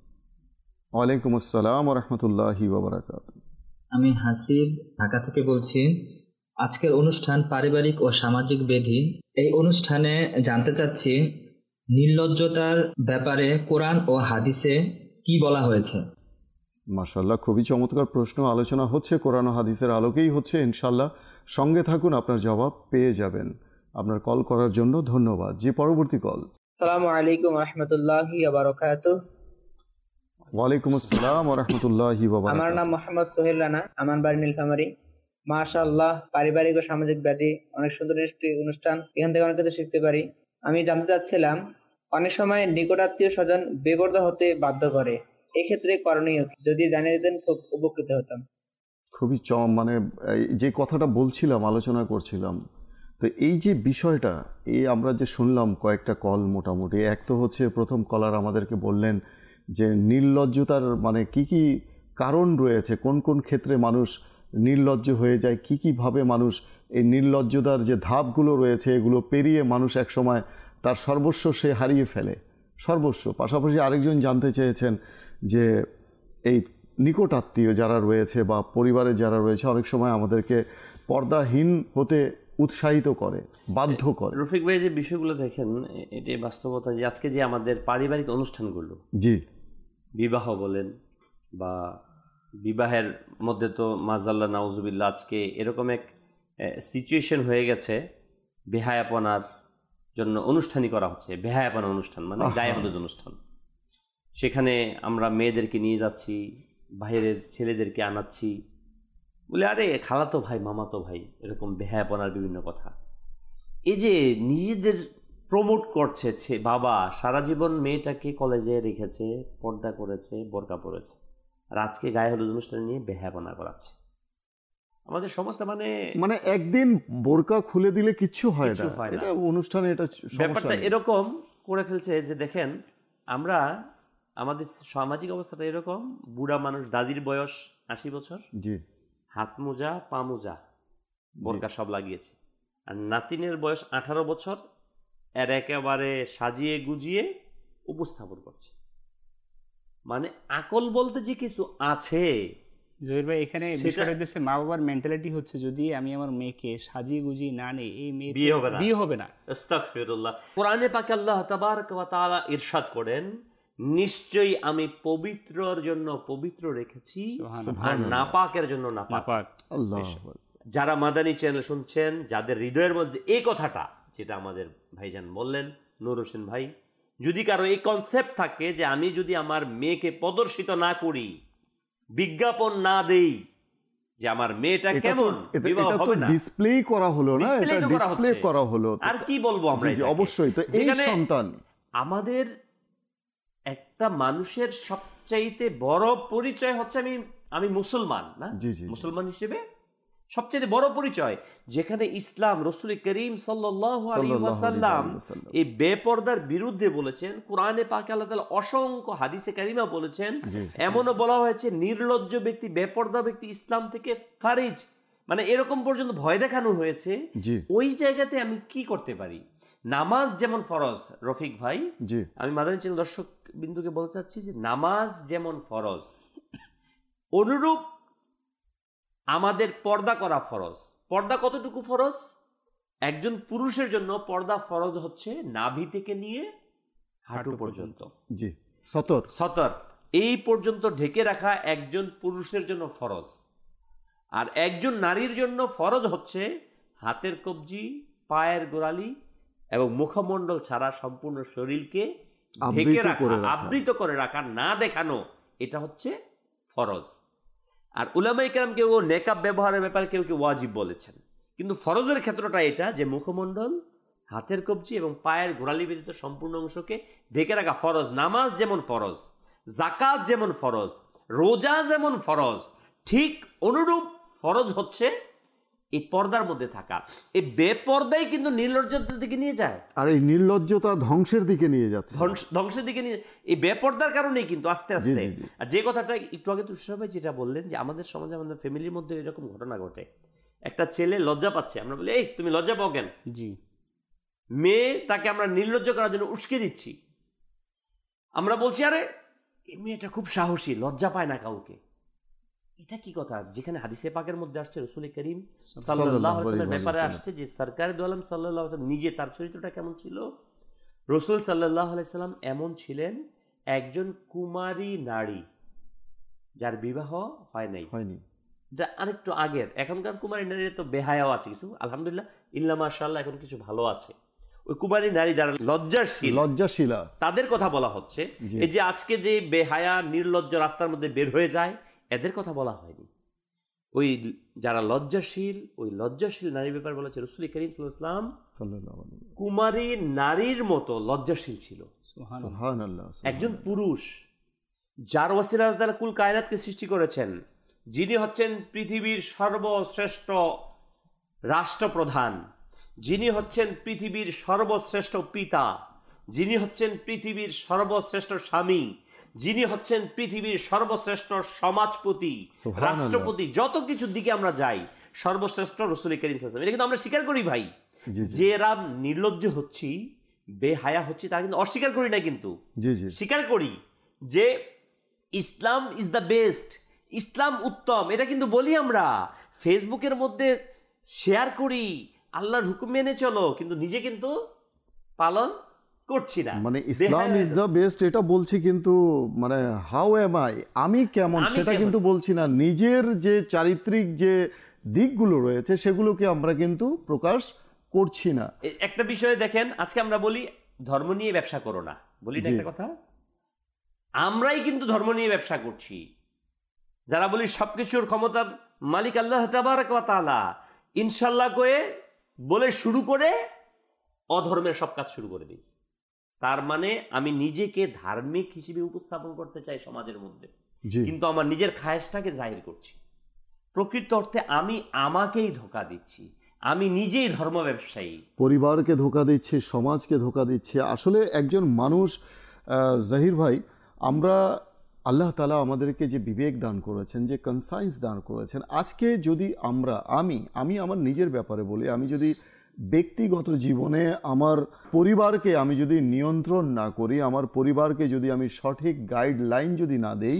ওয়ালাইকুম আসসালাম ওয়া রাহমাতুল্লাহি ওয়া বারাকাতুহু। আমি হাসিব, ঢাকা থেকে বলছি। আজকের অনুষ্ঠান পারিবারিক ও সামাজিক ব্যাধি, এই অনুষ্ঠানে জানতে চাচ্ছি নির্লজ্জতার ব্যাপারে কোরআন ও হাদিসে কি বলা হয়েছে। মাশাআল্লাহ, খুবই চমৎকার প্রশ্ন। আলোচনা হচ্ছে কোরআন ও হাদিসের আলোকেই হচ্ছে, ইনশাআল্লাহ সঙ্গে থাকুন, আপনার জবাব পেয়ে যাবেন। আপনার কল করার জন্য ধন্যবাদ। যে পরবর্তী কল। আসসালামু আলাইকুম ওয়া রাহমাতুল্লাহি ওয়া বারাকাতুহু। ওয়ালাইকুম আসসালাম ওয়া রাহমাতুল্লাহি ওয়া বারাকাতুহু। আমার নাম মোহাম্মদ সোহেল রানা, আমার বাড়ি নীলফামারী। মাশাআল্লাহ, পারিবারিক ও সামাজিক ব্যাধি অনেক সুন্দর একটি অনুষ্ঠান, এখান থেকে অনেক কিছু শিখতে পারি। আমি জানতে চাচ্ছিলাম, অনেক সময় নিকটাত্মীয় স্বজন বেপরদা হতে বাধ্য করে, এক্ষেত্রে করণীয় যদি জানিয়ে দিতেন খুব উপকৃত হতাম। খুবই চম মানে যে কথাটা বলছিলাম, আলোচনা করছিলাম, তো এই যে বিষয়টা, এই আমরা যে শুনলাম কয়েকটা কল, মোটামুটি এক তো হচ্ছে প্রথম কলার আমাদেরকে বললেন যে নির্লজ্জতার মানে কি কি কারণ রয়েছে, কোন কোন ক্ষেত্রে মানুষ নির্লজ্জ হয়ে যায়, কি কীভাবে মানুষ এই নির্লজ্জতার যে ধাপগুলো রয়েছে এগুলো পেরিয়ে মানুষ একসময় তার সর্বস্ব সে হারিয়ে ফেলে, সর্বস্ব। পাশাপাশি আরেকজন জানতে চেয়েছেন যে এই নিকট আত্মীয় যারা রয়েছে বা পরিবারের যারা রয়েছে অনেক সময় আমাদেরকে পর্দাহীন হতে উৎসাহিত করে, বাধ্য করে। রফিক ভাই যে বিষয়গুলো দেখেন, এটাই বাস্তবতা যে আজকে যে আমাদের পারিবারিক অনুষ্ঠানগুলো, জি, বিবাহ বলেন বা বিবাহের মধ্যে তো মাজাল্লাহ নাউজুবিল্লাহ আজকে এরকম এক সিচুয়েশন হয়ে গেছে, বেহায়াপনার জন্য অনুষ্ঠানই করা হচ্ছে। বেহায়াপনা অনুষ্ঠান মানে গায়ে হলুদ অনুষ্ঠান। সেখানে আমরা মেয়েদেরকে নিয়ে যাচ্ছি, বাইরের ছেলেদেরকে আনাচ্ছি, বলে আরে খালাতো ভাই, মামাতো ভাই, এরকম বেহায়াপনার বিভিন্ন কথা। এই যে নিজেদের প্রমোট করছে বাবা, সারা জীবন মেয়েটাকে কলেজে রেখেছে, পর্দা করেছে, বোরকা পরেছে, আর আজকে গায়ে হলুদ অনুষ্ঠান নিয়ে বেহায়াপনা করাচ্ছে। আমাদের সমাজটা মানে মানে একদিন বোরকা খুলে দিলে কিচ্ছু হয় না, এটা অনুষ্ঠানে এটা ব্যাপারটা এরকম করে ফেলছে যে দেখেন, আমরা আমাদের সামাজিক অবস্থাটা এরকম, বুড়া মানুষ, দাদির বয়স আশি বছর, জি, হাত মোজা পা মোজা বোরকা সব লাগিয়েছে, আর নাতিনের বয়স আঠারো বছর, এর একেবারে সাজিয়ে গুজিয়ে উপস্থাপন করছে। মানে আকল বলতে যে কিছু আছে। জহির ভাই, এখানে বিষয়টা হচ্ছে মা বাবার মেন্টালিটি হচ্ছে যদি আমি আমার মেয়েকে সাজিয়ে গুজিয়ে না নেই, এই মেয়ে বিয়ে হবে না, বিয়ে হবে না। আস্তাগফিরুল্লাহ। কোরআনে পাকে আল্লাহ তাবারক ওয়া তাআলা ইরশাদ করেন, নিশ্চয়ই আমি পবিত্রর জন্য পবিত্র রেখেছি আর নাপাকের জন্য নাপাক। আল্লাহ। যারা মাদানী চ্যানেল শুনছেন, যাদের হৃদয়ের মধ্যে এই কথাটা, যেটা আমাদের ভাইজান বললেন, নূর হোসেন ভাই, যদি কারো এই কনসেপ্ট থাকে যে আমি যদি আমার মেয়েকে প্রদর্শিত না করি, বিজ্ঞাপন না দেই যে আমার মেয়েটা কেমন, বিবাহ হবে না, ডিসপ্লে করা হলো না, এটা ডিসপ্লে করা হলো, আর কি বলবো আমরা? জি, অবশ্যই। তো এই সন্তান আমাদের একটা মানুষের সবচাইতে বড় পরিচয় হচ্ছে আমি আমি মুসলমান, না? মুসলমান হিসেবে সবচেয়ে বড় পরিচয়, যেখানে ইসলাম, রাসূল করিম সাল্লাল্লাহু আলাইহি ওয়াসাল্লাম এই বেপরদার বিরুদ্ধে বলেছেন। কোরআনে পাকে আল্লাহ তাআলা অসংখ্য হাদিসে কারিমা বলেছেন, এমনও বলা হয়েছে নির্লজ্জ ব্যক্তি, বেপরদা ব্যক্তি ইসলাম থেকে খারিজ, মানে এরকম পর্যন্ত ভয় দেখানো হয়েছে। ওই জায়গাতে আমি কি করতে পারি? নামাজ যেমন ফরজ, রফিক ভাই, আমি মাদানী চ্যানেল দর্শক বিন্দুকে বলতে চাচ্ছি যে নামাজ যেমন ফরজ, অনুরূপ আমাদের পর্দা করা ফরজ। পর্দা কতটুকু ফরজ? একজন পুরুষের জন্য পর্দা ফরজ হচ্ছে নাভি থেকে নিয়ে হাঁটু পর্যন্ত, জি, সতর সতর এই পর্যন্ত ঢেকে রাখা একজন পুরুষের জন্য ফরজ। আর একজন নারীর জন্য ফরজ হচ্ছে হাতের কবজি, পায়ের গোড়ালি এবং মুখমণ্ডল ছাড়া সম্পূর্ণ শরীরকে ঢেকে রাখা, আবৃত করে রাখা, না দেখানো, এটা হচ্ছে ফরজ। আর উলামায়ে কেরাম কেউ নেকাব ব্যবহারের ব্যাপারে কেউ কেউ ওয়াজিব বলেছেন, কিন্তু ফরজের ক্ষেত্রটা এটা যে মুখমণ্ডল, হাতের কবজি এবং পায়ের গোড়ালি ব্যতীত সম্পূর্ণ অংশকে ঢেকে রাখা ফরজ। নামাজ যেমন ফরজ, যাকাত যেমন ফরজ, রোজা যেমন ফরজ, ঠিক অনুরূপ ফরজ হচ্ছে এই পর্দার মধ্যে থাকা। এই বেপর্দাই কিন্তু নির্লজ্জতার দিকে নিয়ে যায়, আর এই নির্লজ্জতা ধ্বংসের দিকে নিয়ে যাচ্ছে, ধ্বংসের দিকে নিয়ে। এই বেপর্দার কারণেই কিন্তু আস্তে আস্তে। আর যে কথাটা একটু আগে তুষার ভাই যেটা বললেন যে আমাদের সমাজে, আমাদের ফ্যামিলির মধ্যে এরকম ঘটনা ঘটে, একটা ছেলে লজ্জা পাচ্ছে, আমরা বলি এই তুমি লজ্জা পাও কেন? জি, মেয়ে তাকে আমরা নির্লজ্জ করার জন্য উস্কে দিচ্ছি। আমরা বলছি আরে এই মেয়েটা খুব সাহসী, লজ্জা পায় না কাউকে। এটা কি কথা? যেখানে হাদিসে পাকের মধ্যে আসছে রাসূল করিম সাল্লাল্লাহু আলাইহি ওয়াসাল্লামের ব্যাপারে আসছে যে সরকার দু আলম সাল্লাল্লাহু আলাইহি ওয়াসাল্লাম নিজে, তার চরিত্রটা কেমন ছিল? রাসূল সাল্লাল্লাহু আলাইহি ওয়াসাল্লাম এমন ছিলেন একজন কুমারী নারী যার বিবাহ হয় নাই, হয়নি। এটা আরেকটু আগের। এখনকার কুমারী নারীর তো বেহায়াও আছে কিছু, আলহামদুলিল্লাহ, ইল্লা মাশাআল্লাহ, এখন কিছু ভালো আছে। ওই কুমারী নারী যারা লজ্জাশীল, লজ্জাশীলা, তাদের কথা বলা হচ্ছে। এই যে আজকে যে বেহায়া নির্লজ্জ রাস্তার মধ্যে বের হয়ে যায়, এদের কথা বলা হয়নি। ওই যারা লজ্জাশীল, ওই লজ্জাশীল নারীর ব্যাপারে বলেছে রাসূল করিম সাল্লাল্লাহু আলাইহি ওয়াসাল্লাম কুমারী নারীর মতো লজ্জাশীল ছিল। সুবহানাল্লাহ। একজন পুরুষ যার ওয়াসিলায় আল্লাহ তাআলা কুল কায়নাতকে সৃষ্টি করেছেন, যিনি হচ্ছেন পৃথিবীর সর্বশ্রেষ্ঠ রাষ্ট্রপ্রধান, যিনি হচ্ছেন পৃথিবীর সর্বশ্রেষ্ঠ পিতা, যিনি হচ্ছেন পৃথিবীর সর্বশ্রেষ্ঠ স্বামী, যিনি হচ্ছেন পৃথিবীর সর্বশ্রেষ্ঠ সমাজপতি, রাষ্ট্রপতি, যত কিছুর দিকে আমরা যাই সর্বশ্রেষ্ঠ রাসূল করিম সাল্লাল্লাহু আলাইহি ওয়াসাল্লাম। এটা কিন্তু আমরা স্বীকার করি ভাই, যে এরা নির্লজ্জ হচ্ছি, বেহায়া হচ্ছি, তারা কিন্তু অস্বীকার করি না, কিন্তু স্বীকার করি যে ইসলাম ইজ দ্য বেস্ট, ইসলাম উত্তম, এটা কিন্তু বলি আমরা। ফেসবুকের মধ্যে শেয়ার করি আল্লাহর হুকুম মেনে চলো, কিন্তু নিজে কিন্তু পালন করছি না। মানে ইসলাম ইজ দ্য বেস্ট এটা বলছি, কিন্তু মানে হাউ এম আই, আমি কেমন সেটা কিন্তু বলছি না। নিজের যে চারিত্রিক যে দিকগুলো রয়েছে সেগুলোকে আমরা কিন্তু প্রকাশ করছি না। একটা বিষয়ে দেখেন, আজকে আমরা বলি ধর্ম নিয়ে ব্যবসা করো না, বলি না একটা কথা, আমরাই কিন্তু ধর্ম নিয়ে ব্যবসা করছি। যারা বলি সবকিছুর ক্ষমতার মালিক আল্লাহ তাবারক ওয়া তাআলা, ইনশাল্লাহ কয়ে বলে শুরু করে অধর্মের সব কাজ শুরু করে দিই। তার মানে আমি নিজেকে ধার্মিক হিসেবে উপস্থাপন করতে চাই সমাজের মধ্যে, কিন্তু আমার নিজের খায়েশটাকে জাহির করছি। প্রকৃত অর্থে আমি আমাকেই ধোঁকা দিচ্ছি, আমি নিজেই ধর্ম ব্যবসায়ী, পরিবারকে ধোঁকা দিচ্ছি, সমাজকে ধোঁকা দিচ্ছি। আসলে একজন মানুষ, জাহির ভাই, আমরা আল্লাহ তাআলা আমাদেরকে যে বিবেক দান করেছেন, যে কনসাইন্স দান করেছেন, আজকে যদি আমরা আমি আমি আমার নিজের ব্যাপারে বলি, আমি যদি ব্যক্তিগত জীবনে আমার পরিবারকে আমি যদি নিয়ন্ত্রণ না করি, আমার পরিবারকে যদি আমি সঠিক গাইডলাইন যদি না দেই,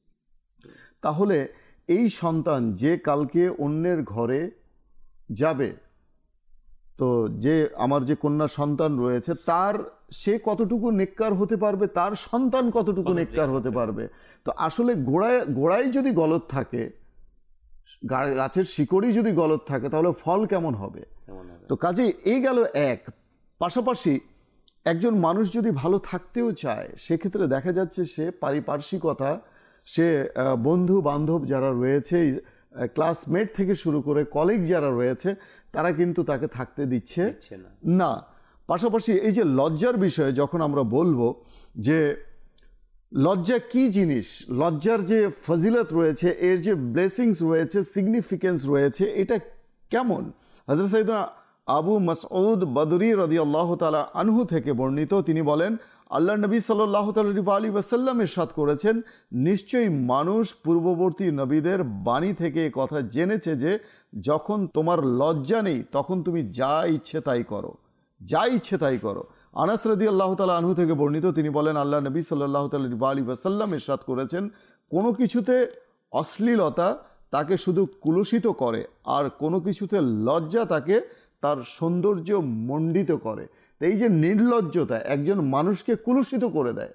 তাহলে এই সন্তান যে কালকে অন্যের ঘরে যাবে, তো যে আমার যে কন্যা সন্তান রয়েছে তার সে কতটুকু নেককার হতে পারবে, তার সন্তান কতটুকু নেককার হতে পারবে। তো আসলে গোড়ায় গোড়ায় যদি গলদ থাকে, গাছের শিকড়ই যদি গলদ থাকে, তাহলে ফল কেমন হবে? তো কাজে এই গেল এক। পাশাপাশি একজন মানুষ যদি ভালো থাকতেও চায়, সেক্ষেত্রে দেখা যাচ্ছে সে পারিপার্শ্বিকতা, সে বন্ধু বান্ধব যারা রয়েছে, ক্লাসমেট থেকে শুরু করে কলিগ যারা রয়েছে, তারা কিন্তু তাকে থাকতে দিচ্ছে না। পাশাপাশি এই যে লজ্জার বিষয়ে যখন আমরা বলবো যে লজ্জা কি জিনিস, লজ্জার যে ফজিলত রয়েছে, এর যে ব্লেসিংস রয়েছে, সিগনিফিকেন্স রয়েছে, এটা কেমন? হযরত সাইয়েদনা আবু মাসউদ বদরি রাদিয়াল্লাহু তাআলা আনহু থেকে বর্ণিত, তিনি বলেন আল্লাহ নবী সাল্লাল্লাহু আলাইহি ওয়াসাল্লাম ইরশাদ করেছেন, নিশ্চয়ই মানুষ পূর্ববর্তী নবীদের বাণী থেকে কথা জেনেছে যে যখন তোমার লজ্জা নেই তখন তুমি যা ইচ্ছে তাই করো, যা ইচ্ছে তাই করো। আনাস রাদিয়াল্লাহু তাআলা আনহু থেকে বর্ণিত, তিনি বলেন আল্লাহ নবী সাল্লাল্লাহু আলাইহি ওয়াসাল্লাম ইরশাদ করেছেন, কোনো কিছুতে অশ্লীলতা তাকে শুধু কুলুষিত করে, আর কোনো কিছুতে লজ্জা তাকে তার সৌন্দর্য মণ্ডিত করে। তো এই যে নির্লজ্জতা একজন মানুষকে কুলুষিত করে দেয়।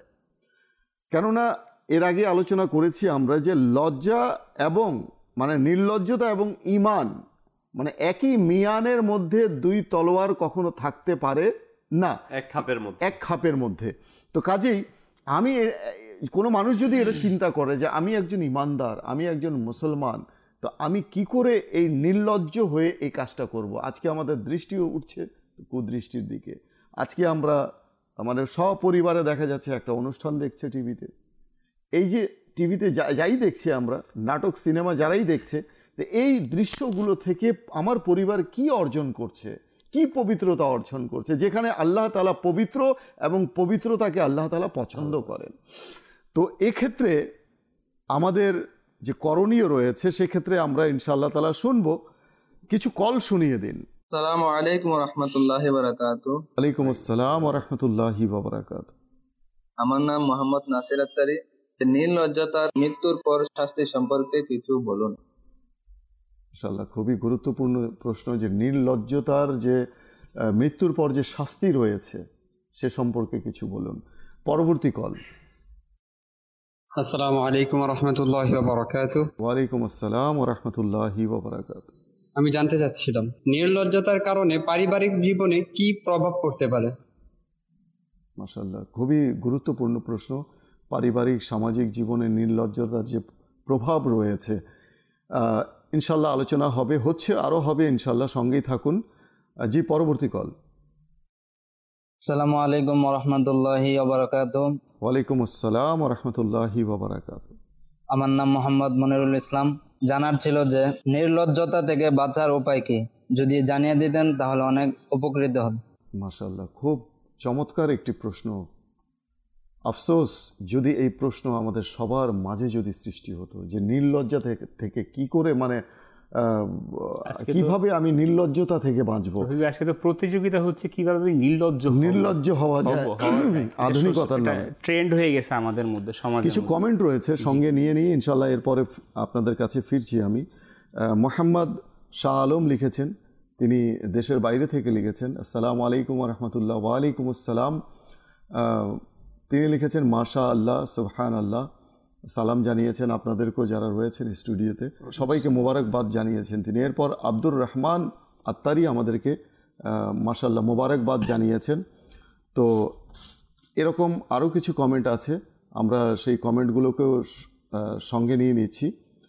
কেননা এর আগে আলোচনা করেছি আমরা যে লজ্জা এবং মানে নির্লজ্জতা এবং ঈমান মানে একই মিয়ানের মধ্যে দুই তলোয়ার কখনো থাকতে পারে না, এক খাপের মধ্যে এক খাপের মধ্যে তো কাজেই আমি কোনো মানুষ যদি এটা চিন্তা করে যে আমি একজন ইমানদার, আমি একজন মুসলমান, তো আমি কি করে এই নির্লজ্জ হয়ে এই কাজটা করব? আজকে আমাদের দৃষ্টিও উঠছে কুদৃষ্টির দিকে। আজকে আমরা আমাদের সপরিবারে দেখা যাচ্ছে একটা অনুষ্ঠান দেখছে টিভিতে, এই যে টিভিতে যাই দেখছি আমরা, নাটক সিনেমা যারাই দেখছে, তো এই দৃশ্যগুলো থেকে আমার পরিবার কি অর্জন করছে, কি পবিত্রতা অর্জন করছে, যেখানে আল্লাহ তাআলা পবিত্র এবং পবিত্রতাকে আল্লাহ তাআলা পছন্দ করেন। তো এক্ষেত্রে আমাদের যে করণীয় রয়েছে সেক্ষেত্রে আমরা ইনশাআল্লাহ তাআলা শুনবো। কিছু কল শুনিয়ে দিন। আসসালামু আলাইকুম ওয়া রাহমাতুল্লাহি ওয়া বারাকাতুহু। ওয়ালাইকুম আসসালাম ওয়া রাহমাতুল্লাহি ওয়া বারাকাতুহু। আমার নাম মোহাম্মদ নাসির আত্তারি। নির্লজ্জতার মৃত্যুর পর শাস্তি সম্পর্কে কিছু বলুন। ইনশাআল্লাহ, খুবই গুরুত্বপূর্ণ প্রশ্ন যে নির্লজ্জতার যে মৃত্যুর পর যে শাস্তি রয়েছে সে সম্পর্কে কিছু বলুন। পরবর্তী কল। আসসালামু আলাইকুম ওয়া রাহমাতুল্লাহি ওয়া বারাকাতুহু। ওয়ালাইকুম আসসালাম ওয়া রাহমাতুল্লাহি ওয়া বারাকাতুহু। আমি জানতে চাচ্ছিলাম নির্লজ্জতার কারণে পারিবারিক জীবনে কি প্রভাব পড়তে পারে? মাশাআল্লাহ, খুবই গুরুত্বপূর্ণ প্রশ্ন। পারিবারিক সামাজিক জীবনে নির্লজ্জতার যে প্রভাব রয়েছে ইনশাআল্লাহ আলোচনা হবে, হচ্ছে, আরও হবে ইনশাআল্লাহ, সঙ্গেই থাকুন। জি, পরবর্তী কল। আসসালামু আলাইকুম ওয়া রাহমাতুল্লাহি ওয়া বারাকাতুহু। ওয়ালাইকুম আসসালাম ওয়া রাহমাতুল্লাহি ওয়া বারাকাতুহু। আমার নাম মোহাম্মদ মনিরুল ইসলাম। জানার ছিল যে নির্লজ্জতা থেকে বাঁচার উপায় কি, যদি জানিয়ে দিতেন তাহলে অনেক উপকৃত হন। মাশাআল্লাহ, খুব চমৎকার একটি প্রশ্ন। আফসোস যদি এই প্রশ্ন আমাদের সবার মাঝে যদি সৃষ্টি হতো যে নির্লজ্জা থেকে থেকে কি করে মানে কিভাবে আমি নির্লজ্জতা থেকে বাঁচবো। আজকে তো প্রতিযোগিতা হচ্ছে কিভাবে নির্লজ্জ নির্লজ্জ হওয়া যায় আধুনিকতার নামে, ট্রেন্ড হয়ে গেছে আমাদের মধ্যে সমাজে। কিছু কমেন্ট রয়েছে সঙ্গে নিয়ে নিয়ে ইনশাল্লাহ এরপরে আপনাদের কাছে ফিরছি আমি। মোহাম্মদ শাহ আলম লিখেছেন, তিনি দেশের বাইরে থেকে লিখেছেন, আসসালামু আলাইকুম রহমতুল্লাহ। ওয়ালাইকুম আসসালাম। তিনি লিখেছেন মাশা আল্লাহ সুবহান আল্লাহ, সালাম জানিয়েছেন আপনাদেরকেও যারা রয়েছেন স্টুডিওতে, সবাইকে মোবারকবাদ জানিয়েছেন তিনি। এরপর আব্দুর রহমান আত্তারি আমাদেরকে মাশাআল্লাহ মোবারকবাদ জানিয়েছেন। তো এরকম আরও কিছু কমেন্ট আছে, আমরা সেই কমেন্টগুলোকেও সঙ্গে নিয়ে নিচ্ছি।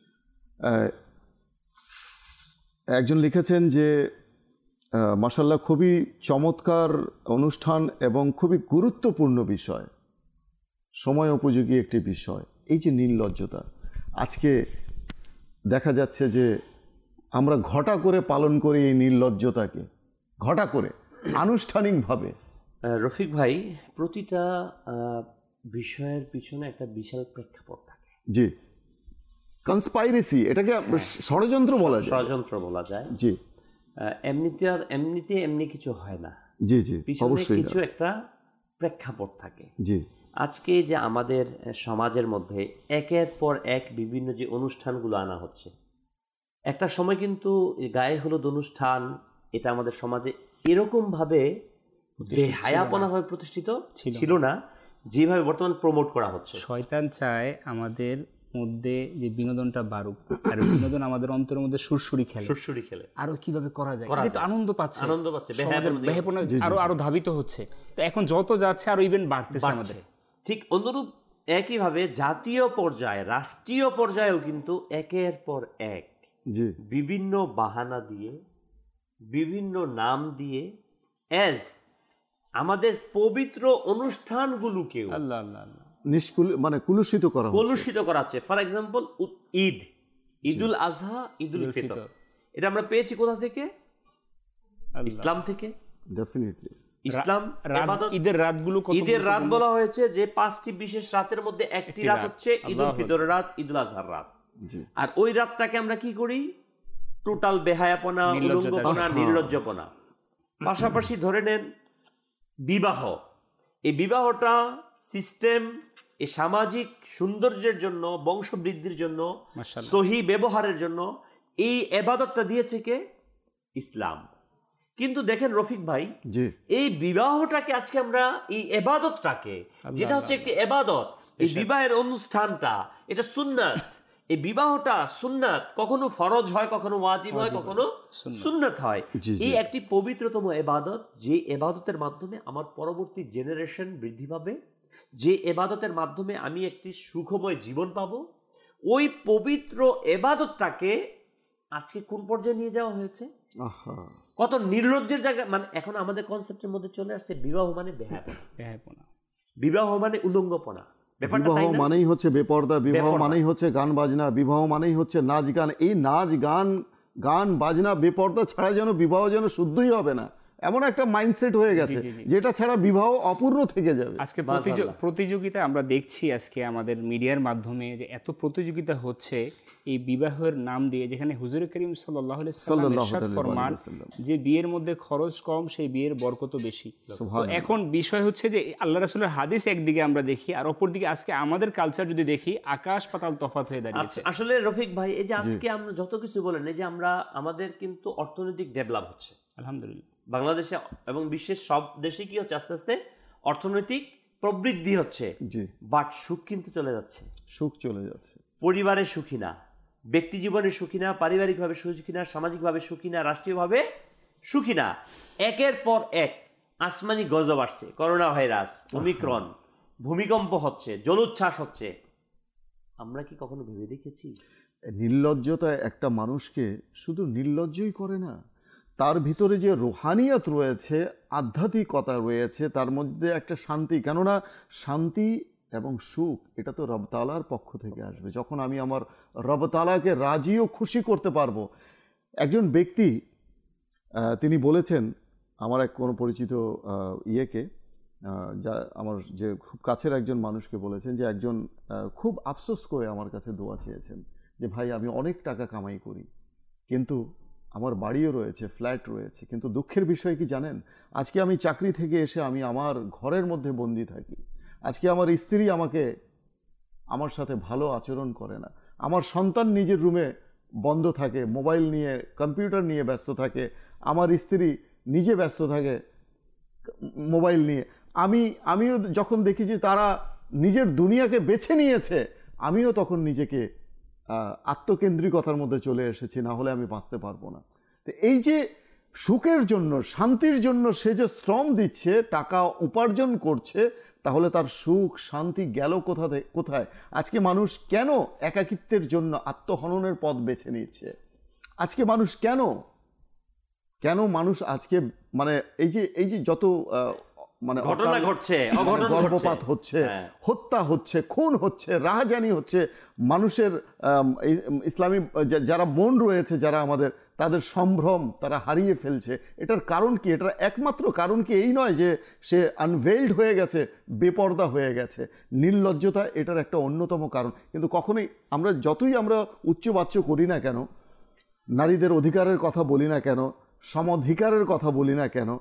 একজন লিখেছেন যে মাশাআল্লাহ খুবই চমৎকার অনুষ্ঠান এবং খুবই গুরুত্বপূর্ণ বিষয়, সময় উপযোগী একটি বিষয়। এই যে নির্লজ্জতা, আজকে দেখা যাচ্ছে যে আমরা ঘটা করে পালন করি এই নির্লজ্জতাকে, ঘটা করে আনুষ্ঠানিকভাবে। রফিক ভাই, প্রতিটা বিষয়ের পিছনে একটা বিশাল প্রেক্ষাপট থাকে। জি, কনস্পাইরেসি, এটাকে ষড়যন্ত্র বলা যায়, ষড়যন্ত্র বলা যায়। জি, এমনিতে আর এমনিতে এমনি কিছু হয় না। জি জি, অবশ্যই কিছু একটা প্রেক্ষাপট থাকে। জি, আজকে যে আমাদের সমাজের মধ্যে একের পর এক বিভিন্ন যে অনুষ্ঠানগুলো আনা হচ্ছে, একটা সময় কিন্তু গায়ে হলুদ অনুষ্ঠান এটা আমাদের সমাজে এরকমভাবে বেহায়াপনাভাবে প্রতিষ্ঠিত ছিল না যেভাবে বর্তমান প্রমোট করা হচ্ছে। শয়তান চায় আমাদের মধ্যে যে বিনোদনটা বাড়ুক, আর বিনোদন আমাদের অন্তরের মধ্যে সুরসুরি খেলে সুরসুরি খেলে আরো কিভাবে করা যায়, কিন্তু আনন্দ পাচ্ছে আনন্দ পাচ্ছে বেহায়াপনা আরো আরো ধাবিত হচ্ছে। তো এখন যত যাচ্ছে আরো ইভেন্ট বাড়তেছে আমাদের। ঠিক অনুরূপ একইভাবে জাতীয় পর্যায়ে রাষ্ট্রীয় পর্যায়েও কিন্তু একের পর এক বিভিন্ন বাহানা দিয়ে বিভিন্ন নাম দিয়ে এজ আমাদের পবিত্র অনুষ্ঠানগুলোকেও আল্লাহ আল্লাহ আল্লাহ নিষ্কুল মানে কুলুষিত করা কুলুষিত করাচ্ছে। ফর এক্সাম্পল ঈদ, ঈদুল আজহা, ঈদুল ফিতর, এটা আমরা পেয়েছি কোথা থেকে? ইসলাম থেকে। ডেফিনেটলি ইসলাম ঈদের রাতগুলো ঈদের রাত বলা হয়েছে যে পাঁচটি বিশেষ রাতের মধ্যে একটি রাত হচ্ছে ঈদুল ফিতরের রাত, ঈদুল আজহার রাত। আর ওই রাতটাকে আমরা কি করি? টোটাল বেহায়াপনা, উলঙ্গপনা, নির্লজ্জপনা। পাশাপাশি ধরে নেন বিবাহ, এই বিবাহটা সিস্টেম, এই সামাজিক সৌন্দর্যের জন্য, বংশবৃদ্ধির জন্য, সহি ব্যবহারের জন্য এই ইবাদতটা দিয়েছে কে? ইসলাম। কিন্তু দেখেন রফিক ভাই, এই বিবাহটাকে আজকে আমরা এই ইবাদতটাকে, যেটা হচ্ছে একটি ইবাদত, এই বিবাহের অনুষ্ঠানটা এটা সুন্নাত, এই বিবাহটা সুন্নাত, কখনো ফরজ হয়, কখনো ওয়াজিব হয়, কখনো সুন্নাত হয়। এই একটি পবিত্রতম ইবাদত, যে ইবাদতের মাধ্যমে আমার পরবর্তী জেনারেশন বৃদ্ধি পাবে, যে ইবাদতের মাধ্যমে আমি একটি সুখময় জীবন পাবো, ওই পবিত্র ইবাদতটাকে আজকে কোন পর্যায়ে নিয়ে যাওয়া হয়েছে? কত নির্লজ্জের জায়গা। মানে এখন আমাদের কনসেপ্টের মধ্যে চলে আসছে বিবাহ মানে বেহায়াপনা, বিবাহ মানে উলঙ্গপনা। বিবাহ মানেই হচ্ছে বেপর্দা, বিবাহ মানেই হচ্ছে গান বাজনা, বিবাহ মানেই হচ্ছে নাচ গান। এই নাচ গান, গান বাজনা, বেপর্দা ছাড়া যেন বিবাহ যেন শুদ্ধই হবে না, এমন একটা মাইন্ডসেট হয়ে গেছে, যেটা ছাড়া বিবাহ অপূর্ণ থেকে যাবে। আজকে প্রতিযোগিতা আমরা দেখছি আজকে আমাদের মিডিয়ার মাধ্যমে যে এত প্রতিযোগিতা হচ্ছে এই বিবাহের নাম দিয়ে, যেখানে হুজুর করিম সাল্লাল্লাহু আলাইহি ওয়াসাল্লাম ইরশাদ ফরমান যে বিয়ের মধ্যে খরচ কম সেই বিয়ের বরকত বেশি। এখন বিষয় হচ্ছে যে আল্লাহ রাসূলের হাদিস একদিকে আমরা দেখি, আর অপরদিকে আজকে আমাদের কালচার যদি দেখি, আকাশ পাতাল তফাৎ হয়ে দাঁড়িয়েছে। আসলে রফিক ভাই, এই যে আজকে আমরা যত কিছু বলেন, এই যে আমরা আমাদের কিন্তু অর্থনৈতিক ডেভেলপ হচ্ছে আলহামদুলিল্লাহ, বাংলাদেশে এবং বিশ্বের সব দেশে কি হচ্ছে, আস্তে আস্তে অর্থনৈতিক প্রবৃদ্ধি হচ্ছে, বাট সুখ কিন্তু চলে যাচ্ছে। সুখ চলে যাচ্ছে, পরিবারে সুখী না, ব্যক্তি জীবনে সুখী না, পারিবারিকভাবে সুখী না, সামাজিকভাবে সুখী না, রাষ্ট্রীয়ভাবে সুখী না। একের পর এক আসমানি গজব আসছে, করোনা ভাইরাস, ওমিক্রন, ভূমিকম্প হচ্ছে, জলোচ্ছ্বাস হচ্ছে। আমরা কি কখনো ভেবে দেখেছি? নির্লজ্জতা একটা মানুষকে শুধু নির্লজ্জই করে না, তার ভিতরে যে রুহানিয়াত রয়েছে, আধ্যাত্মিকতা রয়েছে, তার মধ্যে একটা শান্তি। কেননা শান্তি এবং সুখ এটা তো রব তাআলার পক্ষ থেকে আসবে। যখন আমি আমার রব তাআলাকে রাজি ও খুশি করতে পারবো। একজন ব্যক্তি তিনি বলেছেন আমার এক কোনো পরিচিত ইয়েকে, যা আমার যে খুব কাছের একজন মানুষকে বলেছেন যে একজন খুব আফসোস করে আমার কাছে দোয়া চেয়েছেন যে ভাই আমি অনেক টাকা কামাই করি, কিন্তু আমার বাড়িও রয়েছে, ফ্ল্যাট রয়েছে, কিন্তু দুঃখের বিষয় কি জানেন, আজকে আমি চাকরি থেকে এসে আমি আমার ঘরের মধ্যে বন্দি থাকি। আজকে আমার স্ত্রী আমাকে আমার সাথে ভালো আচরণ করে না, আমার সন্তান নিজের রুমে বন্ধ থাকে, মোবাইল নিয়ে কম্পিউটার নিয়ে ব্যস্ত থাকে, আমার স্ত্রী নিজে ব্যস্ত থাকে মোবাইল নিয়ে। আমি আমিও যখন দেখি যে তারা নিজের দুনিয়াকে বেছে নিয়েছে, আমিও তখন নিজেকে আত্মকেন্দ্রিকতার মধ্যে চলে এসেছি, না হলে আমি বাঁচতে পারবো না। তো এই যে সুখের জন্য, শান্তির জন্য সে যে শ্রম দিচ্ছে, টাকা উপার্জন করছে, তাহলে তার সুখ শান্তি গেল কোথা থেকে কোথায়? আজকে মানুষ কেন একাকিত্বের জন্য আত্মহননের পথ বেছে নিচ্ছে? আজকে মানুষ কেন কেন মানুষ আজকে মানে এই যে এই যে যত মানে ঘটনা ঘটছে, গর্ভপাত হচ্ছে, হত্যা হচ্ছে, খুন হচ্ছে, রাহাজানি হচ্ছে, মানুষের ইসলামী যারা বোন রয়েছে, যারা আমাদের, তাদের সম্ভ্রম তারা হারিয়ে ফেলছে, এটার কারণ কি? এটার একমাত্র কারণ কি এই নয় যে সে আনভেইলড হয়ে গেছে, বেপর্দা হয়ে গেছে? নির্লজ্জতা এটার একটা অন্যতম কারণ। কিন্তু কখনোই আমরা যতই আমরা উচ্চবাচ্য করি না কেন, নারীদের অধিকারের কথা বলি না কেন, সমঅধিকারের কথা বলি না কেন,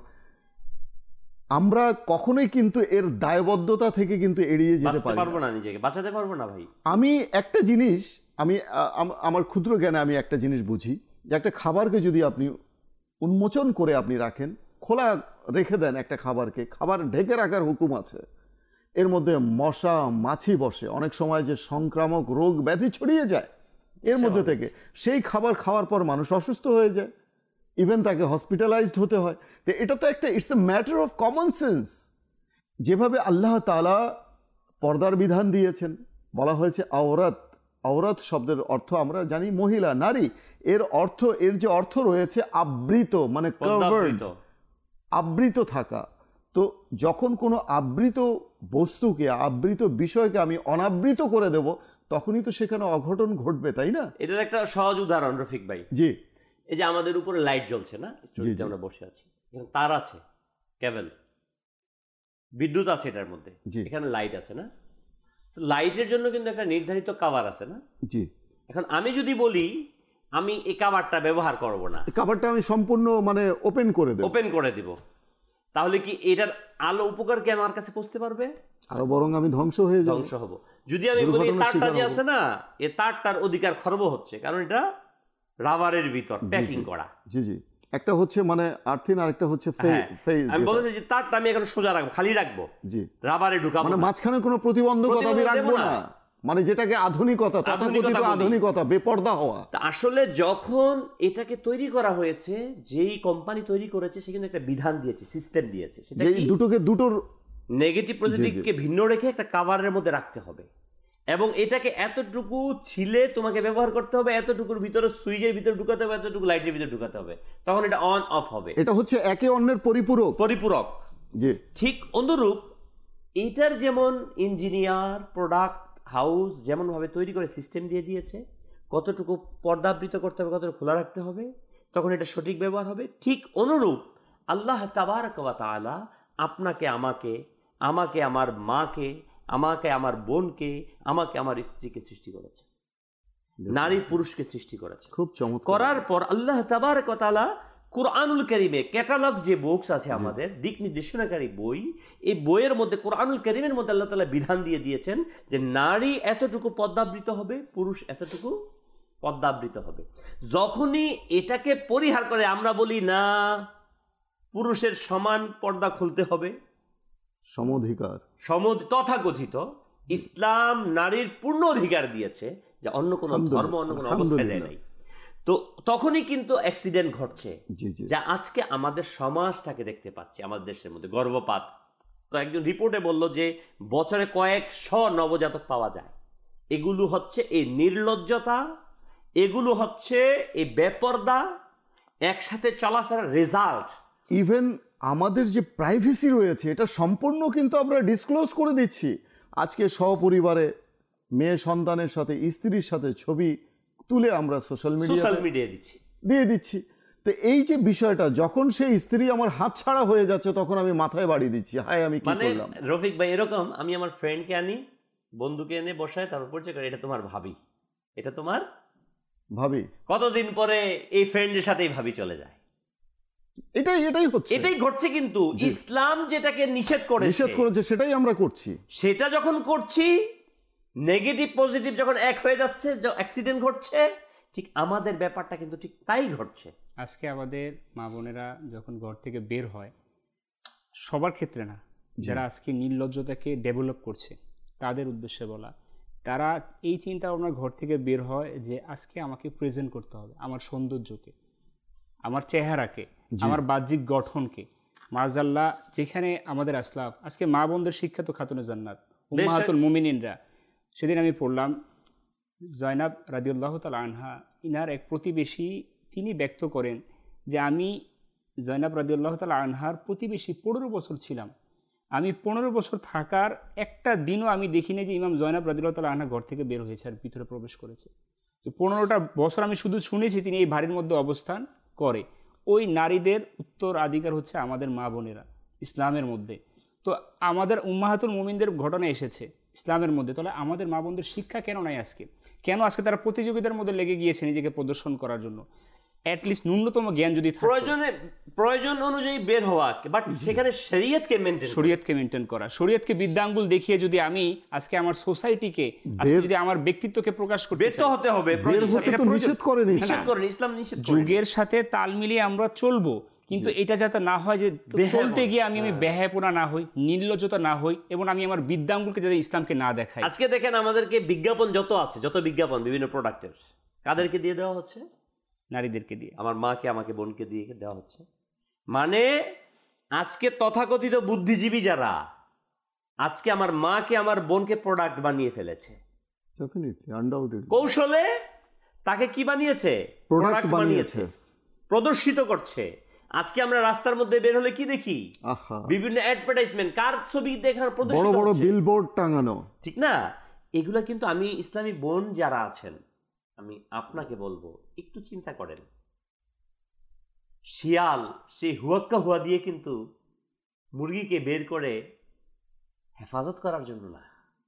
আমরা কখনোই কিন্তু এর দায়বদ্ধতা থেকে কিন্তু এড়িয়ে যেতে পারবো না, নিজেকে বাঁচাতে পারবো না ভাই। আমি একটা জিনিস, আমি আমার ক্ষুদ্র জ্ঞানে আমি একটা জিনিস বুঝি যে একটা খাবারকে যদি আপনি উন্মোচন করে আপনি রাখেন, খোলা রেখে দেন একটা খাবারকে, খাবার ঢেকে রাখার হুকুম আছে, এর মধ্যে মশা মাছি বসে, অনেক সময় যে সংক্রামক রোগ ব্যাধি ছড়িয়ে যায় এর মধ্যে থেকে, সেই খাবার খাওয়ার পর মানুষ অসুস্থ হয়ে যায়, ইভেন তাকে হসপিটালাইজড হতে হয়। তো এটা তো একটা it's a matter of common sense. যেভাবে আল্লাহ তাআলা পর্দার বিধান দিয়েছেন, বলা হয়েছে আওরাত, আওরাত শব্দের অর্থ আমরা জানি মহিলা, নারী, এর অর্থ, এর যে অর্থ রয়েছে আবৃত, মানে কভার্ড, আবৃত থাকা। তো যখন কোনো আবৃত বস্তুকে, আবৃত বিষয়কে আমি অনাবৃত করে দেব, তখনই তো সেখানে অঘটন ঘটবে, তাই না? এটার একটা সহজ উদাহরণ রফিক ভাই, জি, এই যে আমাদের উপরে লাইট জ্বলছে না, স্টুডিওতে আমরা বসে আছি, এখানে তার আছে, কেবল, বিদ্যুৎ আছে এটার মধ্যে, এখানে লাইট আছে না, তো লাইটের জন্য কিন্তু একটা নির্ধারিত কাভার আছে না? জি। এখন আমি যদি বলি আমি এই কাভারটা ব্যবহার করব না, কাভারটা আমি সম্পূর্ণ মানে ওপেন করে দেব, ওপেন করে দিব, তাহলে কি এটার আলো উপকার কি আমার কাছে পৌঁছতে পারবে? আরো বরং আমি ধ্বংস হয়ে যাব, ধ্বংস হব। যদি আমি বলি তারটা যে আছে না, এই তারটার অধিকার খর্ব হচ্ছে, কারণ এটা রাবারের ভিতর প্যাকিং করা। জি জি, একটা হচ্ছে মানে আর্থিন, আর একটা হচ্ছে ফেজ। আমি বলেছি যে তারটা আমি এখন সোজা রাখবো, খালি রাখবো, জি, রাবারে ঢুকাবো, মানে মাঝখানে কোনো প্রতিবন্ধকতা আমি রাখবো না, মানে যেটাকে আধুনিকতা, তথাকথিত আধুনিকতা, বেপর্দা হওয়া। আসলে যখন এটাকে তৈরি করা হয়েছে, যেই কোম্পানি তৈরি করেছে সে কিন্তু একটা বিধান দিয়েছে, সিস্টেম দিয়েছে, সেটা এই দুটোকে, দুটোর নেগেটিভ পজিটিভকে ভিন্ন রেখে একটা কাভারের মধ্যে রাখতে হবে, এবং এটাকে এতটুকু ছিলে তোমাকে ব্যবহার করতে হবে, এতটুকুর ভিতরে সুইচের ভিতরে ঢুকাতে হবে, এতটুকু লাইটের ভিতরে ঢুকাতে হবে, তখন এটা অন অফ হবে। এটা হচ্ছে একে অন্যের পরিপূরক, পরিপূরক। জি, ঠিক অনুরূপ এটার যেমন ইঞ্জিনিয়ার, প্রোডাক্ট হাউস যেমন ভাবে তৈরি করে সিস্টেম দিয়ে দিয়েছে, কতটুকু পর্দাবৃত করতে হবে, কতটুকু খোলা রাখতে হবে, তখন এটা সঠিক ব্যবহার হবে। ঠিক অনুরূপ আল্লাহ তাবারক ওয়া তাআলা আপনাকে, আমাকে, আমাকে আমার মাকে, আমাকে আমার বোনকে, আমাকে আমার স্ত্রীকে সৃষ্টি করেছে, নারী পুরুষকে সৃষ্টি করেছে। খুব চমৎকার। করার পর আল্লাহ তাবারক ওয়া তাআলা কুরআনুল কারীমে, ক্যাটালগ যে বুকস আছে আমাদের, দিক নির্দেশনাকারী বই, এই বইয়ের মধ্যে, কুরআনুল কারীমের মধ্যে আল্লাহ তাআলা বিধান দিয়ে দিয়েছেন যে নারী এতটুকু পর্দাবৃত হবে, পুরুষ এতটুকু পর্দাবৃত হবে। যখনই এটাকে পরিহার করে আমরা বলি না, পুরুষের সমান পর্দা খুলতে হবে, সমঅধিকার, সম তথাকথিত ইসলাম নারীর পূর্ণ অধিকার দিয়েছে, যা অন্য কোনো ধর্ম, অন্য কোনো অবস্থায় দেয় নাই, তো তখনই কিন্তু অ্যাক্সিডেন্ট ঘটছে, যা আজকে আমাদের সমাজটাকে দেখতে পাচ্ছি, আমাদের দেশের মধ্যে গর্ভপাত। তো একজন রিপোর্টে বলল যে বছরে কয়েকশ নবজাতক পাওয়া যায়। এগুলো হচ্ছে এই নির্লজ্জতা, এগুলো হচ্ছে এই বেপরদা, একসাথে চলাফেরার রেজাল্ট। ইভেন আমাদের যে প্রাইভেসি রয়েছে, এটা সম্পূর্ণ কিন্তু আমরা ডিসক্লোজ করে দিচ্ছি। আজকে সপরিবারে মেয়ে সন্তানের সাথে, স্ত্রীর সাথে ছবি তুলে আমরা সোশ্যাল মিডিয়া সোশ্যাল মিডিয়া দিচ্ছি দিয়ে দিচ্ছি। তো এই যে বিষয়টা, যখন সেই স্ত্রী আমার হাত ছাড়া হয়ে যাচ্ছে তখন আমি মাথায় বাড়ি দিচ্ছি, হায় আমি কি মানে করলাম। রফিক ভাই এরকম, আমি আমার ফ্রেন্ডকে আনি, বন্ধুকে এনে বসায়, তারপর পরিচয় করে এটা তোমার ভাবি, এটা তোমার ভাবি, কতদিন পরে এই ফ্রেন্ডের সাথেই ভাবি চলে যায়। এটাই এটাই হচ্ছে, এটাই ঘটছে। কিন্তু ইসলাম যেটাকে নিষেধ করে নিষেধ করেছে সেটাই আমরা করছি। সেটা যখন করছি, নেগেটিভ পজিটিভ যখন এক হয়ে যাচ্ছে, অ্যাক্সিডেন্ট ঘটছে, ঠিক আমাদের ব্যাপারটা কিন্তু ঠিক তাই ঘটছে। আজকে আমাদের মা বোনেরা যখন ঘর থেকে বের হয়, সবার ক্ষেত্রে না, যারা আজকে নির্লজ্জতাকে ডেভেলপ করছে তাদের উদ্দেশ্যে বলা, তারা এই চিন্তা ভাবনা ঘর থেকে বের হয় যে আজকে আমাকে প্রেজেন্ট করতে হবে আমার সৌন্দর্যকে, আমার চেহারাকে, আমার বাহ্যিক গঠনকে। মাজাল্লাহ, যেখানে আমাদের আসলাফ, আজকে মা বোনদের শিক্ষা তো খাতুনে জান্নাত, উম্মাহাতুল মুমিনিনরা। সেদিন আমি পড়লাম জয়নাব রাদিয়াল্লাহু তাআলা আনহা, ইনার এক প্রতিবেশী তিনি ব্যক্ত করেন যে আমি জয়নাব রাদিয়াল্লাহু তাআলা আনহার প্রতিবেশী পনেরো বছর ছিলাম, আমি পনেরো বছর থাকার একটা দিনও আমি দেখিনি যে ইমাম জয়নাব রাদিয়াল্লাহু তাআলা আনহা ঘর থেকে বের হয়েছে আর ভিতরে প্রবেশ করেছে। তো পনেরোটা বছর আমি শুধু শুনেছি তিনি এই বাড়ির মধ্যে অবস্থান করে। ওই নারীদের উত্তরাধিকার হচ্ছে আমাদের মা বোনেরা ইসলামের মধ্যে। তো আমাদের উম্মাহাতুল মুমিনদের ঘটনা এসেছে ইসলামের মধ্যে, তাহলে আমাদের মা বোনদের শিক্ষা কেন নাই আজকে? কেন আজকে তারা প্রতিযোগিতার মধ্যে লেগে গিয়েছে নিজেকে প্রদর্শন করার জন্য? অ্যাটলিস্ট ন্যূনতম জ্ঞান যদি থাকে, প্রয়োজনে প্রয়োজন অনুযায়ী বের হওয়া, বাট সেখানে শরীয়তকে মেইনটেইন শরীয়তকে মেইনটেইন করা, শরীয়তকে বিদ্যাঙ্গুল দেখিয়ে যদি আমি আজকে আমার সোসাইটিকে, যদি আমার ব্যক্তিত্বকে প্রকাশ করতে বের তো হতে হবে, বের হতে তো নিষেধ করেন, নিষেধ করেন ইসলাম, নিষেধ করেন। যুগের সাথে তাল মিলিয়ে আমরা চলবো, কিন্তু এটা যাতে না হয় যে চলতে গিয়ে আমি আমি বেহায়াপনা না হই, নির্লজ্জতা না হই, এবং আমি আমার বিদ্যাঙ্গুলকে যাতে ইসলামকে না দেখাই। আজকে দেখেন আমাদেরকে বিজ্ঞাপন যত আছে, যত বিজ্ঞাপন বিভিন্ন প্রোডাক্টের, কাদেরকে দিয়ে দেওয়া হচ্ছে? নারীদেরকে দিয়ে, আমার মাকে, আমাকে, বোনকে দিয়ে দেওয়া হচ্ছে। মানে আজকে তথাকথিত বুদ্ধিজীবী যারা আজকে আমার মাকে, আমার বোনকে প্রোডাক্ট বানিয়ে ফেলেছে, কৌশলে তাকে কি বানিয়েছে? প্রোডাক্ট বানিয়েছে, প্রদর্শিত করছে। আজকে আমরা রাস্তার মধ্যে বের হলে কি দেখি? বিভিন্ন অ্যাডভার্টাইজমেন্ট, কার ছবি দেখার প্রদর্শিত, বড় বড় বিলবোর্ড টাঙানো, ঠিক না? এগুলা কিন্তু আমি ইসলামী বোন যারা আছেন, আমি আপনাকে বলবো একটু চিন্তা করেন। শিয়াল সেই হুয়াক্কা হুয়া দিয়ে কিন্তু মুরগিকে বের করে হেফাজত করার জন্য না,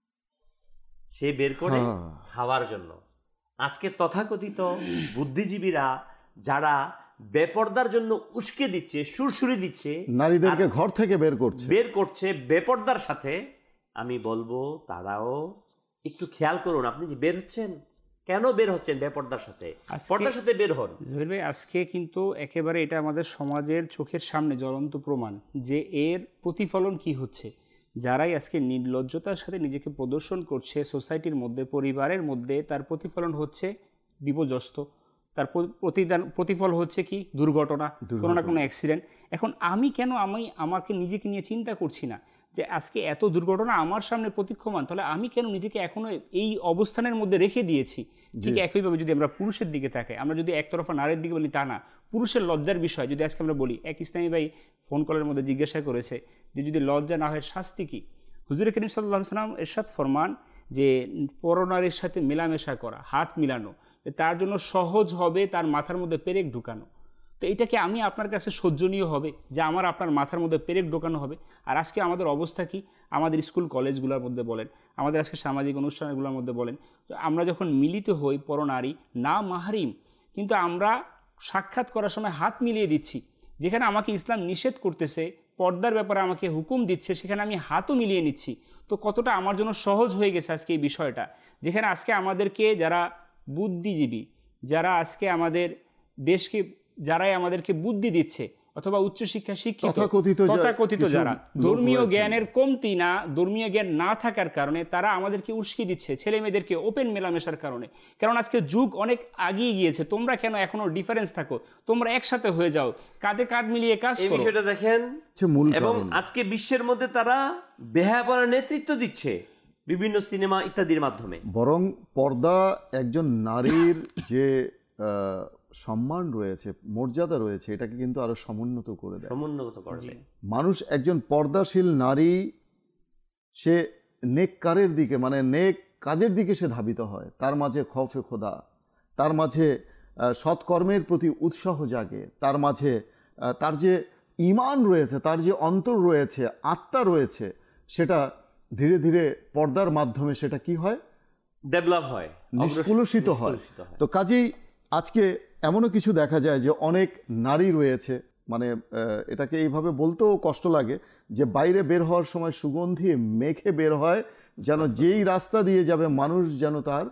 সে বের করে খাওয়ার জন্য। আজকে তথাকথিত বুদ্ধিজীবীরা যারা বেপর্দার জন্য উস্কে দিচ্ছে, সুরসুরি দিচ্ছে, নারীদেরকে ঘর থেকে বের করছে বের করছে বেপর্দার সাথে, আমি বলবো তারাও একটু খেয়াল করুন। আপনি যে বের হচ্ছেন, কেন বের হচ্ছেন বেপর্দার সাথে? পর্দার সাথে বের হন। জহির ভাই, আজকে কিন্তু একেবারে এটা আমাদের সমাজের চোখের সামনে জ্বলন্ত প্রমাণ যে এর প্রতিফলন কি হচ্ছে। যারাই আজকে নির্লজ্জতার সাথে নিজেকে প্রদর্শন করছে সোসাইটির মধ্যে, পরিবারের মধ্যে, তার প্রতিফলন হচ্ছে বিপর্যস্ত, তার প্রতিদান প্রতিফল হচ্ছে কি? দুর্ঘটনা, কোনো না কোনো অ্যাক্সিডেন্ট। এখন আমি কেন আমি আমাকে নিজেকে নিয়ে চিন্তা করছি না যে আজকে এত দুর্ঘটনা আমার সামনে প্রতীক্ষমান, তাহলে আমি কেন নিজেকে এখনো এই অবস্থানের মধ্যে রেখে দিয়েছি? ঠিক একইভাবে যদি আমরা পুরুষের দিকে তাকাই, আমরা যদি একতরফা নারীর দিকে বলি তা না, পুরুষের লজ্জার বিষয় যদি আজকে আমরা বলি, এক ইসলামী ভাই ফোন কলের মধ্যে জিজ্ঞাসা করেছে যে যদি লজ্জা না হয় শাস্তি কি? হুজুর করিম সাল্লাল্লাহু আলাইহি ওয়াসাল্লাম এরশাদ ফরমান যে পরনারীর সাথে মেলামেশা করা, হাত মিলানো, তার জন্য সহজ হবে তার মাথার মধ্যে পেরেক ঢুকানো। তো এটাকে আমি আপনার কাছে সহ্যনীয় হবে যে আমার আপনার মাথার মধ্যে পেরেক ঢোকানো হবে? আর আজকে আমাদের অবস্থা কি? আমাদের স্কুল কলেজগুলোর মধ্যে বলেন, আমাদের আজকে সামাজিক অনুষ্ঠানগুলোর মধ্যে বলেন, আমরা যখন মিলিত হই পরনারী না মাহরিম, কিন্তু আমরা সাক্ষাৎ করার সময় হাত মিলিয়ে দিচ্ছি। যেখানে আমাকে ইসলাম নিষেধ করতেছে, পর্দার ব্যাপারে আমাকে হুকুম দিচ্ছে, সেখানে আমি হাতও মিলিয়ে নিচ্ছি। তো কতটা আমার জন্য সহজ হয়ে গেছে আজকে এই বিষয়টা, যেখানে আজকে আমাদেরকে যারা বুদ্ধিজীবী, যারা আজকে আমাদের দেশকে, যারাই আমাদেরকে বুদ্ধি দিচ্ছে অথবা উচ্চশিক্ষা শিক্ষিত তথাকথিত যারা, ধর্মীয় জ্ঞানের কমতি না, ধর্মীয় জ্ঞান না থাকার কারণে তারা আমাদেরকে উস্কে দিচ্ছে, ছেলে মেয়েদেরকে ওপেন মেলামেশার কারণে। কারণ আজকে যুগ অনেক আগিয়ে গিয়েছে, তোমরা কেন এখনো ডিফারেন্স থাকো? তোমরা একসাথে হয়ে যাও, কাঁধে কাঁধ মিলিয়ে কাজ করো। এই বিষয়টা দেখেন, এবং আজকে বিশ্বের মধ্যে তারা বেহায়াপনার নেতৃত্ব দিচ্ছে বিভিন্ন সিনেমা ইত্যাদির মাধ্যমে। বরং পর্দা একজন নারীর যে সম্মান রয়েছে, মর্যাদা রয়েছে, এটাকে কিন্তু আরো সমুন্নত করে দেয়, সমুন্নত করে দেয়। মানুষ একজন পর্দাশীল নারী সে নেক কারের দিকে, মানে নেক কাজের দিকে সে ধাবিত হয়, তার মাঝে খৌফে খোদা, তার মাঝে সৎকর্মের প্রতি উৎসাহ জাগে, তার মাঝে তার যে ঈমান রয়েছে, তার যে অন্তর রয়েছে, আত্মা রয়েছে, সেটা ধীরে ধীরে পর্দার মাধ্যমে সেটা কি হয়, ডেভেলপ হয়, নিষ্কলুষিত হয়। তো কাজেই আজকে এমনও কিছু দেখা যায় যে অনেক নারী রয়েছে, মানে এটাকে এইভাবে বলতেও কষ্ট লাগে, যে বাইরে বের হওয়ার সময় সুগন্ধি মেখে বের হয়, যেন যেই রাস্তা দিয়ে যাবে মানুষ যেন তার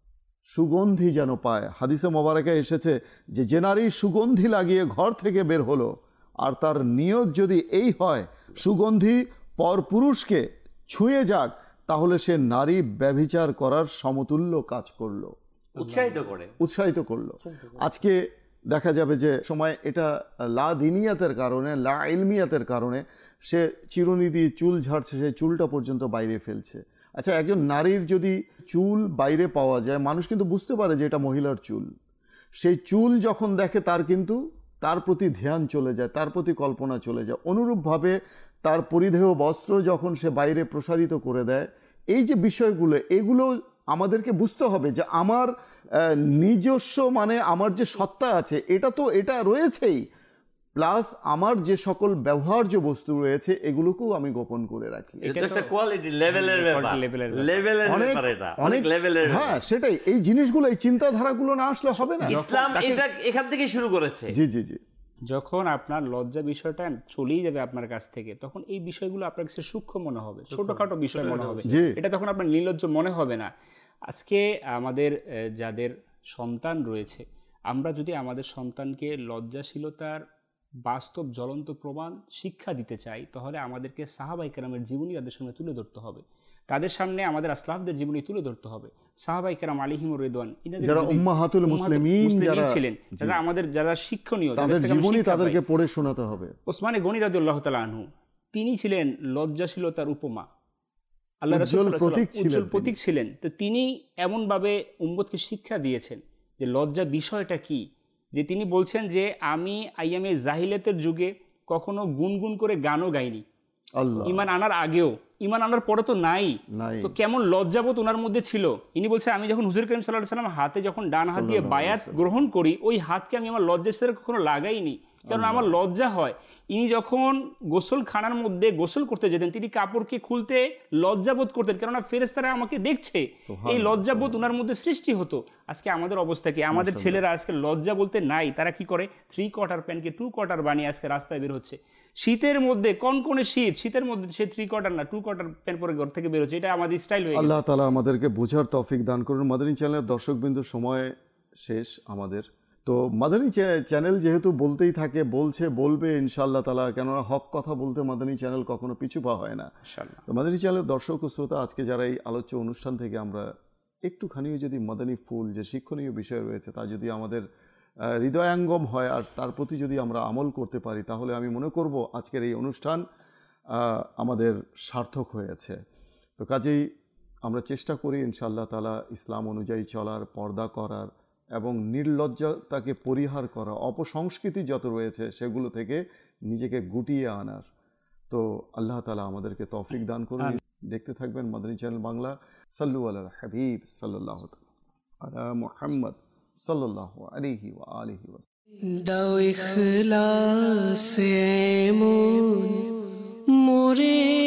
সুগন্ধি যেন পায়। হাদিসে মোবারকে এসেছে যে যে নারী সুগন্ধি লাগিয়ে ঘর থেকে বের হলো আর তার নিয়ত যদি এই হয় সুগন্ধি পর পুরুষকে ছুঁয়ে যাক, তাহলে সে নারী ব্যভিচার করার সমতুল্য কাজ করলো, উৎসাহিত করে উৎসাহিত করলো। আজকে দেখা যাবে যে সময় এটা লা দিনিয়াতের কারণে, লা ইলমিয়াতের কারণে সে চিরুনি দিয়ে চুল ঝাড়ছে, সে চুলটা পর্যন্ত বাইরে ফেলছে। আচ্ছা, একজন নারীর যদি চুল বাইরে পাওয়া যায়, মানুষ কিন্তু বুঝতে পারে যে এটা মহিলার চুল। সেই চুল যখন দেখে তার কিন্তু তার প্রতি ধ্যান চলে যায়, তার প্রতি কল্পনা চলে যায়। অনুরূপভাবে তার পরিধেয় বস্ত্র যখন সে বাইরে প্রসারিত করে দেয়, এই যে বিষয়গুলো, এগুলো আমাদেরকে বুঝতে হবে যে আমার নিজস্ব মানে আমার যে সত্তা আছে এটা তো এটা রয়েছেই, প্লাস আমার যে সকল ব্যবহার্য বস্তু রয়েছে এগুলোকেও আমি গোপন করে রাখি। এটা একটা কোয়ালিটি লেভেলের ব্যাপার, লেভেলের ব্যাপার, এটা অনেক লেভেলের। হ্যাঁ, সেটাই। এই জিনিসগুলো, এই চিন্তাধারাগুলো না আসলে হবে না। ইসলাম এটা এখান থেকে শুরু করেছে। জি জি জি যখন আপনার লজ্জা বিষয়টা চলেই যাবে আপনার কাছ থেকে, তখন এই বিষয়গুলো আপনার কাছে সূক্ষ্ম মনে হবে, ছোটখাটো বিষয় মনে হবে, এটা তখন আপনার নির্লজ্জ মনে হবে না। আজকে আমাদের যাদের সন্তান রয়েছে, আমরা যদি আমাদের সন্তানকে লজ্জাশীলতার বাস্তব জ্বলন্ত প্রমাণ শিক্ষা দিতে চাই, তাহলে আমাদেরকে সাহাবায়ে কেরামের জীবনী তাদের সামনে তুলে ধরতে হবে, তাদের সামনে আমাদের আসলাফদের জীবনী তুলে ধরতে হবে। সাহাবায়ে কেরাম আলাইহিমুর রিদওয়ান, যারা উম্মাহাতুল মুসলিমিন যারা ছিলেন, যারা আমাদের যারা শিক্ষণীয়, তাদের জীবনী তাদেরকে পড়ে শোনাতে হবে। ওসমানে গনি রাদিয়াল্লাহু তাআলা আনহু, তিনি ছিলেন লজ্জাশীলতার উপমা, আল্লাহর রাসূল সাল্লাল্লাহু আলাইহি ওয়াসাল্লাম উজ্জ্বল প্রতীক ছিলেন। তো তিনি এমনভাবে উম্মতকে শিক্ষা দিয়েছেন যে লজ্জা বিষয়টা কি, যে তিনি বলছেন যে আমি আইয়ামে জাহিলিয়াতের যুগে কখনো গুনগুন করে গানও গাইনি, ঈমান আনার আগেও, ঈমান আনার পরে তো নাই, তো কেমন লজ্জাবোধ ওনার মধ্যে ছিল। ইনি বলছেন আমি যখন হুজুর করিম সাল্লাল্লাহু আলাইহি ওয়াসাল্লাম হাতে যখন ডান হাত দিয়ে বায়াত গ্রহণ করি, ওই হাতকে আমি আমার লজ্জার সাথে কখনো লাগাইনি, কারণ আমার লজ্জা হয়। ইনি যখন গোসল খানার মধ্যে গোসল করতে যেতেন, তিনি কাপড়কে খুলতে লজ্জাবোধ করতেন, কেননা ফেরেশতারা আমাকে দেখছে, এই লজ্জাবোধ ওনার মধ্যে সৃষ্টি হতো। আজকে আমাদের অবস্থা কি? আমাদের ছেলেরা আজকে লজ্জা বলতে নাই, তারা কি করে, থ্রি কোয়ার্টার প্যান্টকে টু কোয়ার্টার বানিয়ে আজকে রাস্তায় বের হচ্ছে। শীতের মধ্যে কনকনে শীত, শীতের মধ্যে সে থ্রি কোয়ার্টার না টু কোয়ার্টার প্যান্ট পরে ঘর থেকে বের হচ্ছে, এটা আমাদের স্টাইল হয়ে গেছে। আল্লাহ তাআলা আমাদেরকে বোঝার তৌফিক দান করুন। মাদানী চ্যানেলের দর্শকবৃন্দ, সময় শেষ আমাদের। তো মাদানী চ্যানেল যেহেতু বলতেই থাকে, বলছে, বলবে ইনশাআল্লাহ তাআলা, কেননা হক কথা বলতে মাদানী চ্যানেল কখনো পিছু পা হয় না। তো মাদানী চ্যানেলের দর্শক ও শ্রোতা, আজকে যারা এই আলোচ্য অনুষ্ঠান থেকে আমরা একটুখানিও যদি মাদানী ফুল যে শিক্ষণীয় বিষয় রয়েছে তা যদি আমাদের হৃদয়াঙ্গম হয় আর তার প্রতি যদি আমরা আমল করতে পারি, তাহলে আমি মনে করব আজকের এই অনুষ্ঠান আমাদের সার্থক হয়েছে। তো কাজেই আমরা চেষ্টা করি ইনশাআল্লাহ তাআলা ইসলাম অনুযায়ী চলার, পর্দা করার এবং নির্লজ্জতাকে পরিহার করা, অপসংস্কৃতি যত রয়েছে সেগুলো থেকে নিজেকে গুটিয়ে আনার। তো আল্লাহ তাআলা আমাদেরকে তৌফিক দান করুন। দেখতে থাকবেন মাদানী চ্যানেল বাংলা। সাল্লু আলাল হাবিব সাল্লাল্লাহু আলা মুহাম্মদ সাল্লাল্লাহু আলাইহি ওয়া আলিহি ওয়াসাল্লাম। দাও ইখলাস এমন মোরে